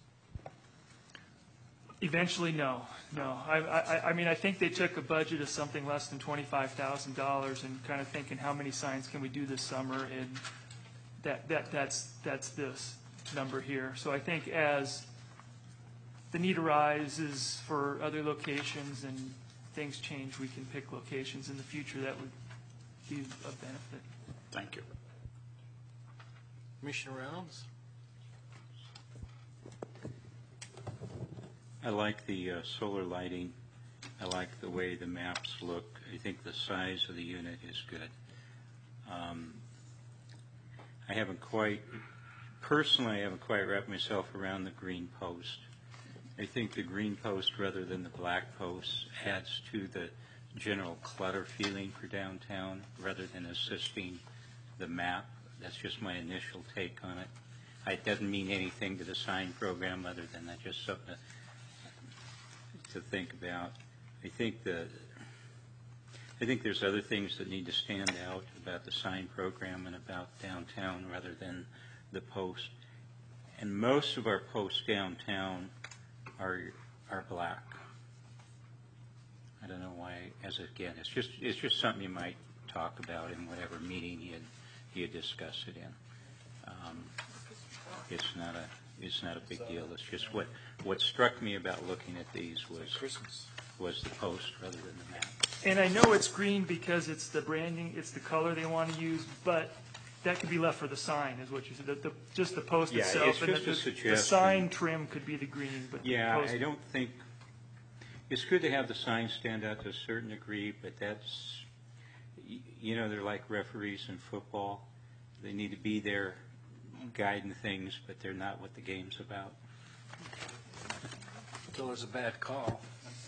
Eventually, no. I mean, I think they took a budget of something less than $25,000 and kind of thinking, how many signs can we do this summer? And that's this number here. So I think as the need arises for other locations and things change, we can pick locations in the future that would be of benefit. Thank you. Commissioner Reynolds? I like the solar lighting. I like the way the maps look. I think the size of the unit is good. I haven't quite wrapped myself around the green post. I think the green post rather than the black post adds to the general clutter feeling for downtown rather than assisting the map. That's just my initial take on it. It doesn't mean anything to the sign program other than that, just something to think about. I think there's other things that need to stand out about the sign program and about downtown rather than the post. And most of our posts downtown are black. I don't know why. It's just something you might talk about in whatever meeting you discuss it in. It's not a big deal. It's just what struck me about looking at these was the post rather than the map. And I know it's green because it's the branding, it's the color they want to use, but that could be left for the sign, is what you said. Just the post Yeah, itself. it's just a suggestion. The sign trim could be the green, but Yeah, the post. I don't think, it's good to have the signs stand out to a certain degree, but that's, they're like referees in football. They need to be there guiding things, but they're not what the game's about. It's always a bad call.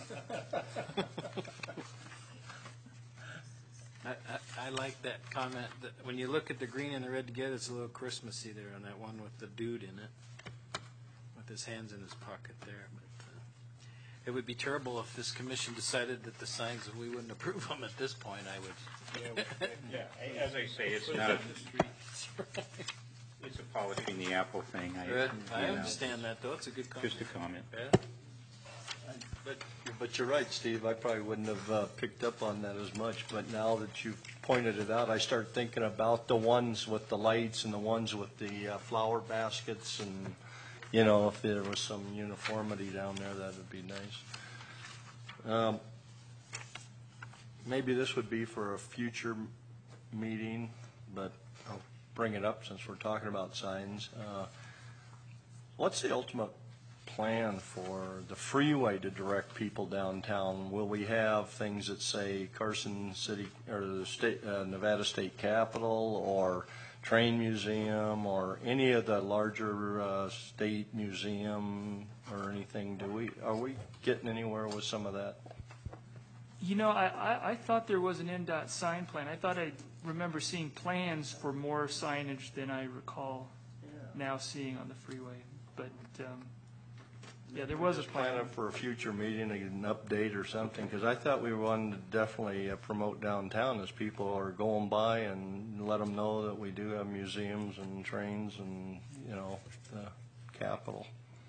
I like that comment, that when you look at the green and the red together, it's a little Christmassy there on that one with the dude in it, with his hands in his pocket there. But it would be terrible if this commission decided that the signs, we wouldn't approve them at this point, I would. Yeah, as I say, it's not, it's a polishing the apple thing. I understand that, though. It's a good comment. Just a comment. Yeah. But you're right, Steve. I probably wouldn't have picked up on that as much. But now that you've pointed it out, I start thinking about the ones with the lights and the ones with the flower baskets. And, if there was some uniformity down there, that would be nice. Maybe this would be for a future meeting, but I'll bring it up since we're talking about signs. What's the ultimate plan for the freeway to direct people downtown? Will we have things that say Carson City or the state, Nevada State Capitol or Train Museum or any of the larger state museum or anything? Are we getting anywhere with some of that? You know, I thought there was an NDOT sign plan. I thought I remember seeing plans for more signage than I recall now seeing on the freeway. But, yeah, there was a Just plan plan. it for a future meeting, an update or something, because I thought we wanted to definitely promote downtown as people are going by and let them know that we do have museums and trains and, you know, the Capitol.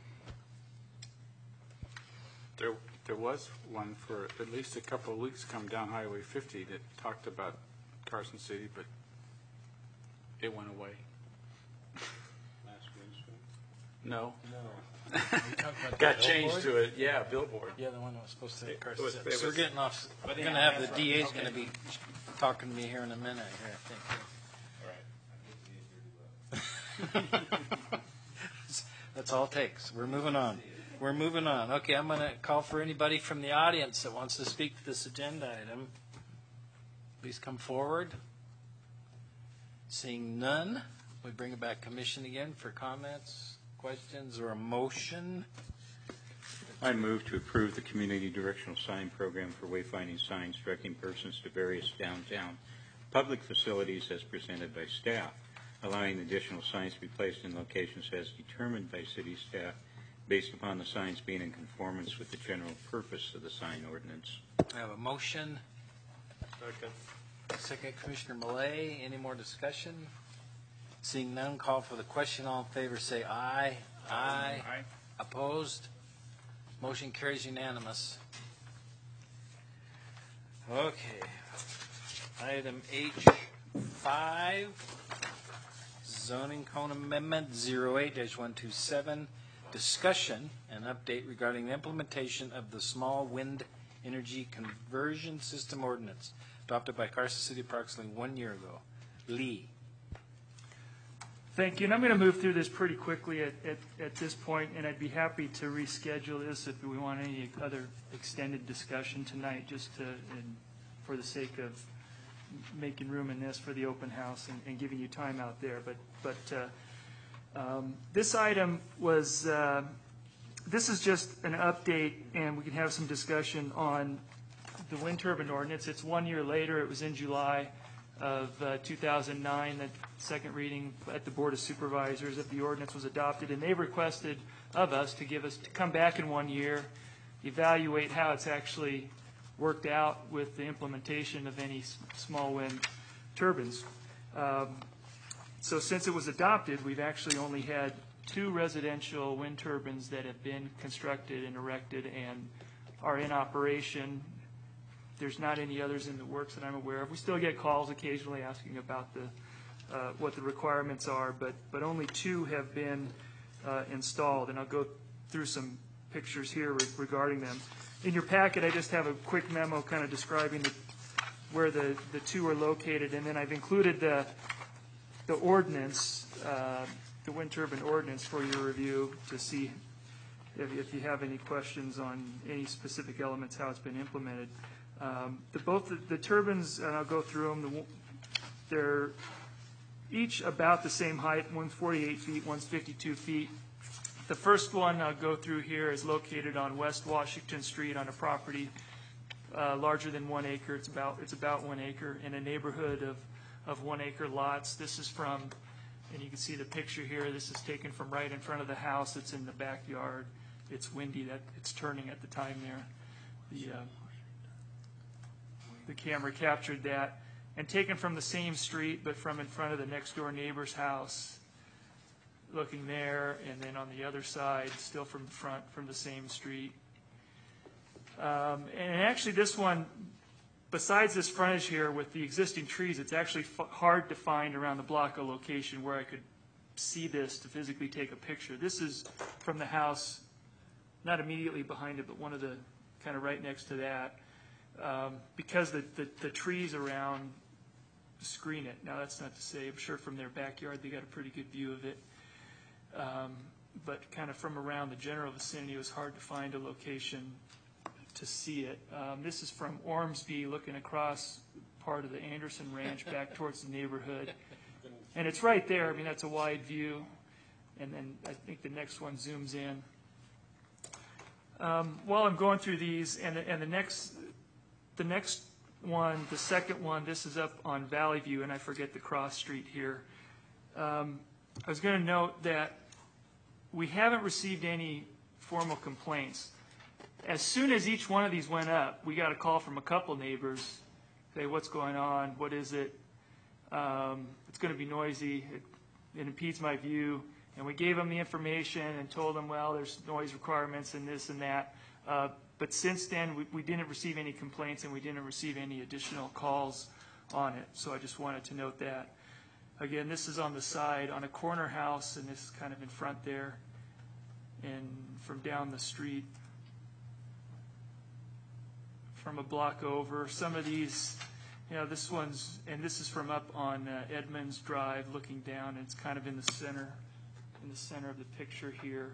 There was one for at least a couple of weeks come down Highway 50 that talked about Carson City, but it went away. Last Wednesday. No. About Got the changed billboard? to it, yeah, billboard. Yeah, the one that was supposed to hit Carson was- City. it So we're was- getting off, we're going to have the DA's going to be talking to me here in a minute here, I think. That's all it takes. We're moving on. Okay, I'm going to call for anybody from the audience that wants to speak to this agenda item. Please come forward. Seeing none, we bring it back commission again for comments, questions, or a motion. I move to approve the community directional sign program for wayfinding signs directing persons to various downtown public facilities as presented by staff, allowing additional signs to be placed in locations as determined by city staff based upon the signs being in conformance with the general purpose of the sign ordinance. I have a motion. Second, Commissioner Millet. Any more discussion? Seeing none, call for the question. All in favor say aye. Aye. Opposed? Motion carries unanimous. Okay. Item H5, zoning code amendment 08-127, discussion and update regarding the implementation of the small wind energy conversion system ordinance adopted by Carson City approximately 1 year ago. Lee. Thank you, and I'm going to move through this pretty quickly at this point, and I'd be happy to reschedule this if we want any other extended discussion tonight, just to, and for the sake of making room in this for the open house and giving you time out there. But this item was, this is just an update, and we can have some discussion on the wind turbine ordinance. It's 1 year later. It was in July of 2009 that second reading at the Board of Supervisors of the ordinance was adopted, and they requested of us to come back in 1 year, evaluate how it's actually worked out with the implementation of any small wind turbines. So since it was adopted, we've actually only had 2 residential wind turbines that have been constructed and erected and are in operation. There's not any others in the works that I'm aware of. We still get calls occasionally asking about what the requirements are, but only 2 have been installed, and I'll go through some pictures here regarding them. In your packet, I just have a quick memo kind of describing where the 2 are located, and then I've included the ordinance, the wind turbine ordinance for your review to see if you have any questions on any specific elements, how it's been implemented. Both the turbines, and I'll go through them, they're each about the same height, one's 48 feet, one's 52 feet. The first one I'll go through here is located on West Washington Street on a property larger than 1 acre. It's about 1 acre in a neighborhood of 1 acre lots. This is from, and you can see the picture here, this is taken from right in front of the house. It's in the backyard. It's windy, that it's turning at the time there. The camera captured that, and taken from the same street, but from in front of the next door neighbor's house, looking there, and then on the other side, still from the front, from the same street. And actually this one, besides this frontage here with the existing trees, it's actually hard to find around the block a location where I could see this to physically take a picture. This is from the house, not immediately behind it, but one of the, kind of right next to that. Because the trees around screen it. Now, that's not to say, I'm sure from their backyard they got a pretty good view of it. But kind of from around the general vicinity, it was hard to find a location to see it. This is from Ormsby, looking across part of the Anderson Ranch back towards the neighborhood. And it's right there. I mean, that's a wide view. And then I think the next one zooms in. While I'm going through these, and the next one, the second one, this is up on Valley View, and I forget the cross street here. I was going to note that we haven't received any formal complaints. As soon as each one of these went up, we got a call from a couple neighbors. Say, what's going on? What is it? It's going to be noisy. It impedes my view. And we gave them the information and told them, well, there's noise requirements and this and that. But since then, we didn't receive any complaints and we didn't receive any additional calls on it. So I just wanted to note that. Again, this is on the side, on a corner house, and this is kind of in front there. And from down the street, from a block over. Some of these, this one's, and this is from up on Edmonds Drive looking down, and it's kind of in the center of the picture here.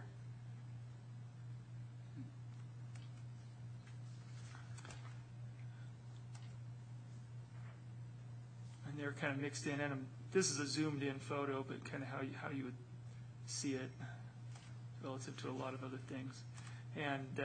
And they're kind of mixed in, and this is a zoomed in photo, but kind of how you would see it relative to a lot of other things. And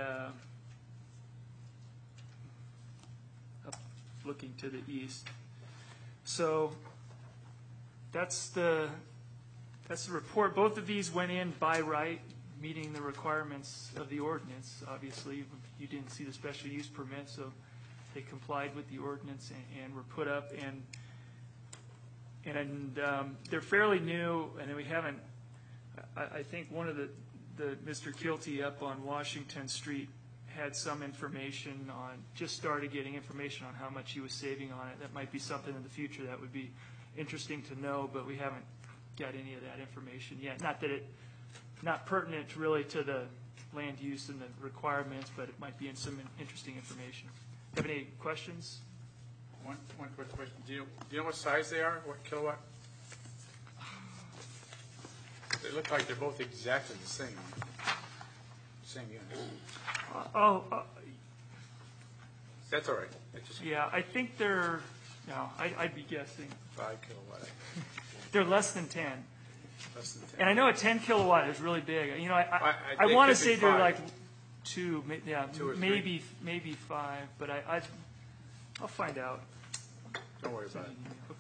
up looking to the east. So that's the report. Both of these went in by right, meeting the requirements of the ordinance. Obviously, you didn't see the special use permit, so they complied with the ordinance and were put up. And they're fairly new, and we haven't. I think one of the Mr. Kilty up on Washington Street had some information on, just started getting information on how much he was saving on it. That might be something in the future that would be interesting to know, but we haven't got any of that information yet. Not pertinent really to the land use and the requirements, but it might be in some interesting information. Have any questions? One quick question. Do you know what size they are? What kilowatt? They look like they're both exactly the same. Same unit. That's all right. Yeah, I think they're, I'd be guessing. 5 kilowatt. They're less than 10. Less than 10. And I know a 10 kilowatt is really big. I want to say they're like 2, maybe 5, but I'll find out. Don't worry about it.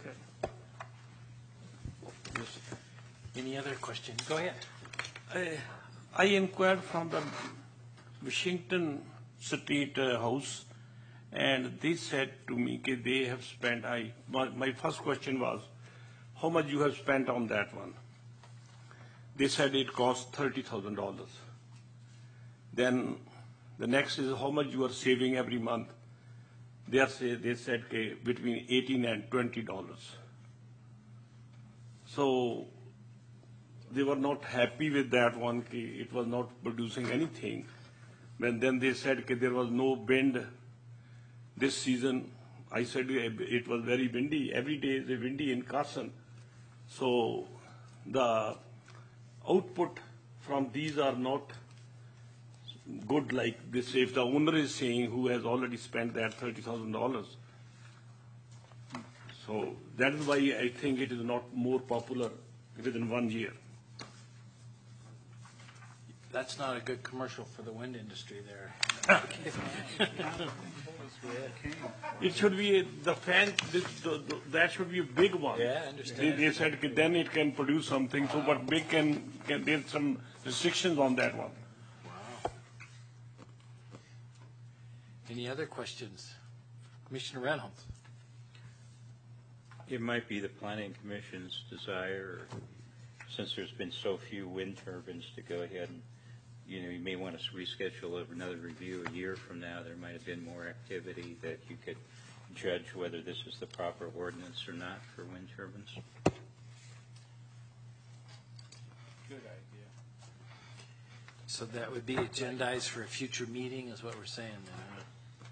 Okay. Any other questions? Go ahead. I inquired from the Washington Street house, and they said to me that they have spent, my first question was, how much you have spent on that one? They said it cost $30,000. Then the next is how much you are saving every month. They said between $18 and $20. So they were not happy with that one. It was not producing anything. And then they said there was no wind this season. I said it was very windy. Every day is windy in Carson. So the output from these are not good like this. If the owner is saying who has already spent that $30,000. So that is why I think it is not more popular within 1 year. That's not a good commercial for the wind industry there. It should be the fan. That should be a big one. Yeah, I understand. They said then it can produce something. So, but big can there's some restrictions on that one. Wow. Any other questions? Commissioner Reynolds. It might be the Planning Commission's desire, since there's been so few wind turbines, to go ahead and, you may want to reschedule another review a year from now. There might have been more activity that you could judge whether this is the proper ordinance or not for wind turbines. Good idea. So that would be agendized for a future meeting is what we're saying then, huh?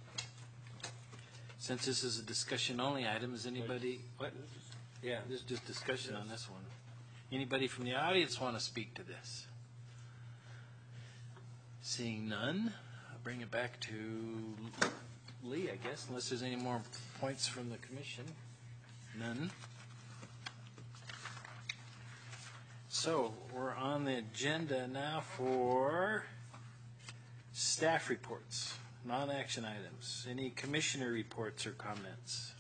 Since this is a discussion-only item, is anybody, what? Yeah, this is just discussion on this one. Anybody from the audience want to speak to this? Seeing none, I'll bring it back to Lee, I guess, unless there's any more points from the commission. None. So we're on the agenda now for Staff reports, non-action items. Any commissioner reports or comments?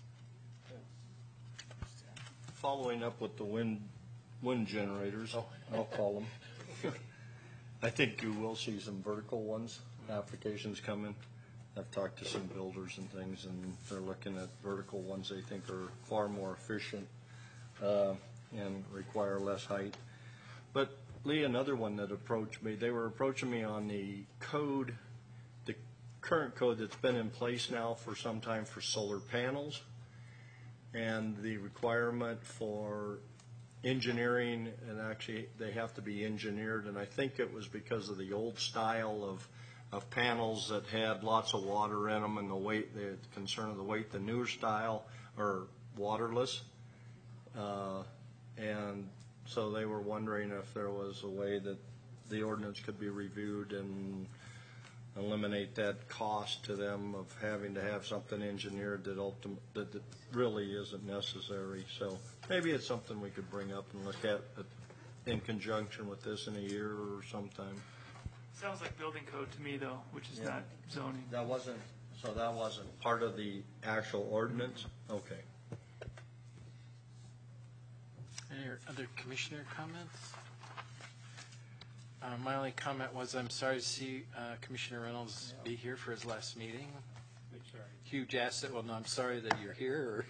Following up with the wind generators, I'll call them. I think you will see some vertical ones, applications coming. I've talked to some builders and things, and they're looking at vertical ones they think are far more efficient and require less height. But Lee, another one that approached me, they were approaching me on the code, the current code that's been in place now for some time for solar panels, and the requirement for engineering, and actually they have to be engineered, and I think it was because of the old style of panels that had lots of water in them and the weight, the concern of the weight. The newer style are waterless, and so they were wondering if there was a way that the ordinance could be reviewed and eliminate that cost to them of having to have something engineered that really isn't necessary. So maybe it's something we could bring up and look at in conjunction with this in a year or sometime. Sounds like building code to me, though, which is not zoning. That wasn't part of the actual ordinance? Okay. Any other commissioner comments? My only comment was I'm sorry to see Commissioner Reynolds be here for his last meeting. Huge asset. Well, no, I'm sorry that you're here.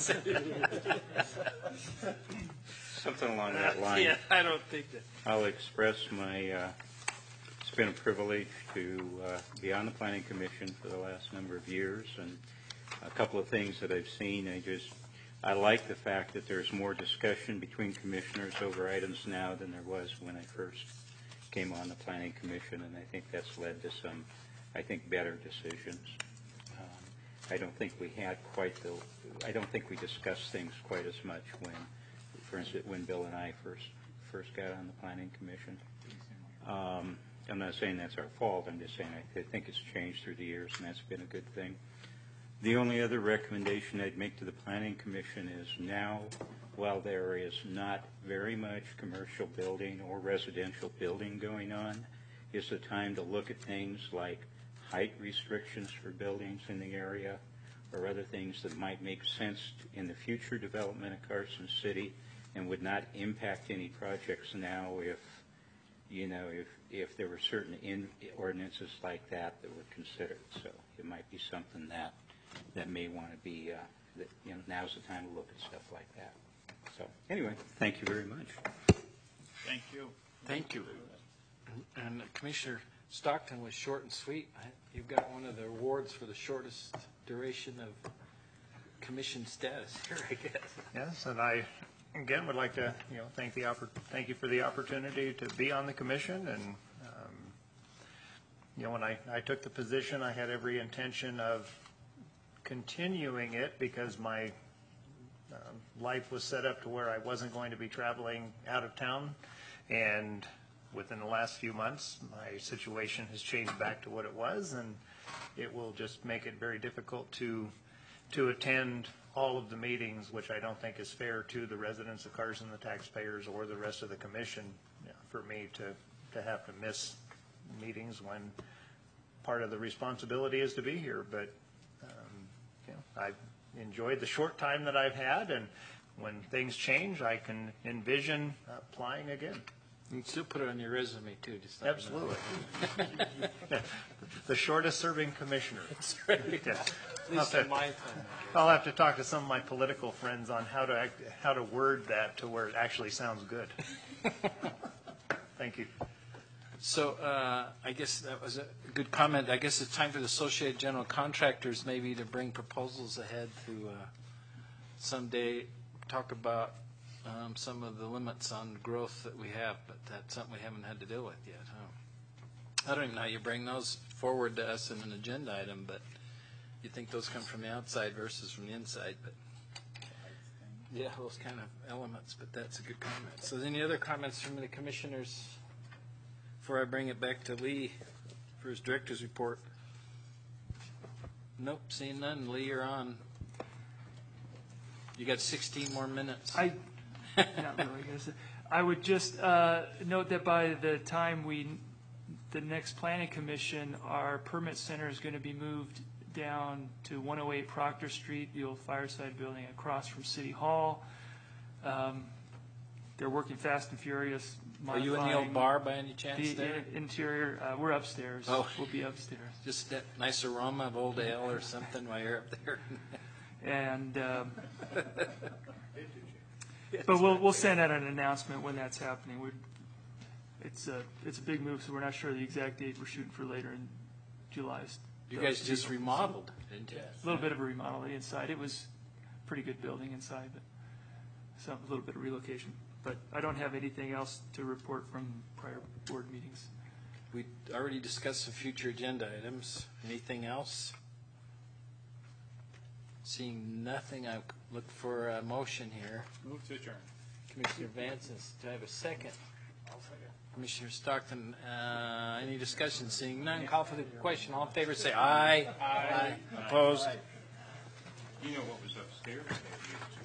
Something along that line. Yeah, I don't think that. I'll express my, it's been a privilege to be on the Planning Commission for the last number of years, and a couple of things that I've seen, I like the fact that there's more discussion between commissioners over items now than there was when I first came on the Planning Commission, and I think that's led to some, better decisions. I don't think we had I don't think we discussed things quite as much when, for instance, when Bill and I first got on the Planning Commission. I'm not saying that's our fault. I'm just saying I think it's changed through the years, and that's been a good thing. The only other recommendation I'd make to the Planning Commission is now, while there is not very much commercial building or residential building going on, is the time to look at things like height restrictions for buildings in the area or other things that might make sense in the future development of Carson City and would not impact any projects now if there were certain ordinances like that were considered. So it might be something that may want to be, now's the time to look at stuff like that. So anyway, thank you very much. Thank you. Thank you. And Commissioner Stockton was short and sweet. You've got one of the awards for the shortest duration of commission status here, I guess. Yes, and I again would like to thank you for the opportunity to be on the commission. And when I took the position, I had every intention of continuing it because my life was set up to where I wasn't going to be traveling out of town, and within the last few months my situation has changed back to what it was, and it will just make it very difficult to attend all of the meetings, which I don't think is fair to the residents of Carson, the taxpayers, or the rest of the commission, for me to have to miss meetings when part of the responsibility is to be here. But I've enjoyed the short time that I've had, and when things change, I can envision applying again. You can still put it on your resume, too. Just absolutely. The shortest serving commissioner. That's right. Yeah. At least in my time. I'll have to talk to some of my political friends on how to word that to where it actually sounds good. Thank you. So I guess that was a good comment. I guess it's time for the Associated General Contractors maybe to bring proposals ahead to someday talk about some of the limits on growth that we have, but that's something we haven't had to deal with yet. I don't even know how you bring those forward to us in an agenda item, but you think those come from the outside versus from the inside. But yeah, those kind of elements, but that's a good comment. So any other comments from the commissioners before I bring it back to Lee for his director's report? Nope, seeing none. Lee, you're on. You got 16 more minutes. Not really. I would just note that by the time we the next planning commission, our permit center is going to be moved down to 108 Proctor Street, the old Fireside building across from City Hall. They're working fast and furious. Are you in the old bar by any chance The there? interior, we're upstairs. Oh. We'll be upstairs. Just that nice aroma of old ale or something while you're up there. And, but we'll send out an announcement when that's happening. It's a big move, so we're not sure the exact date. We're shooting for later in July. You guys just remodeled, didn't you? A little bit of a remodel inside. It was a pretty good building inside, but a little bit of relocation. But I don't have anything else to report from prior board meetings. We already discussed some future agenda items. Anything else? Seeing nothing, I look for a motion here. Move to adjourn. Commissioner Vance, do I have a second? I'll second. Commissioner Stockton, any discussion? Seeing none, call for the question. All in favor, say aye. Aye. Opposed? You know what was upstairs?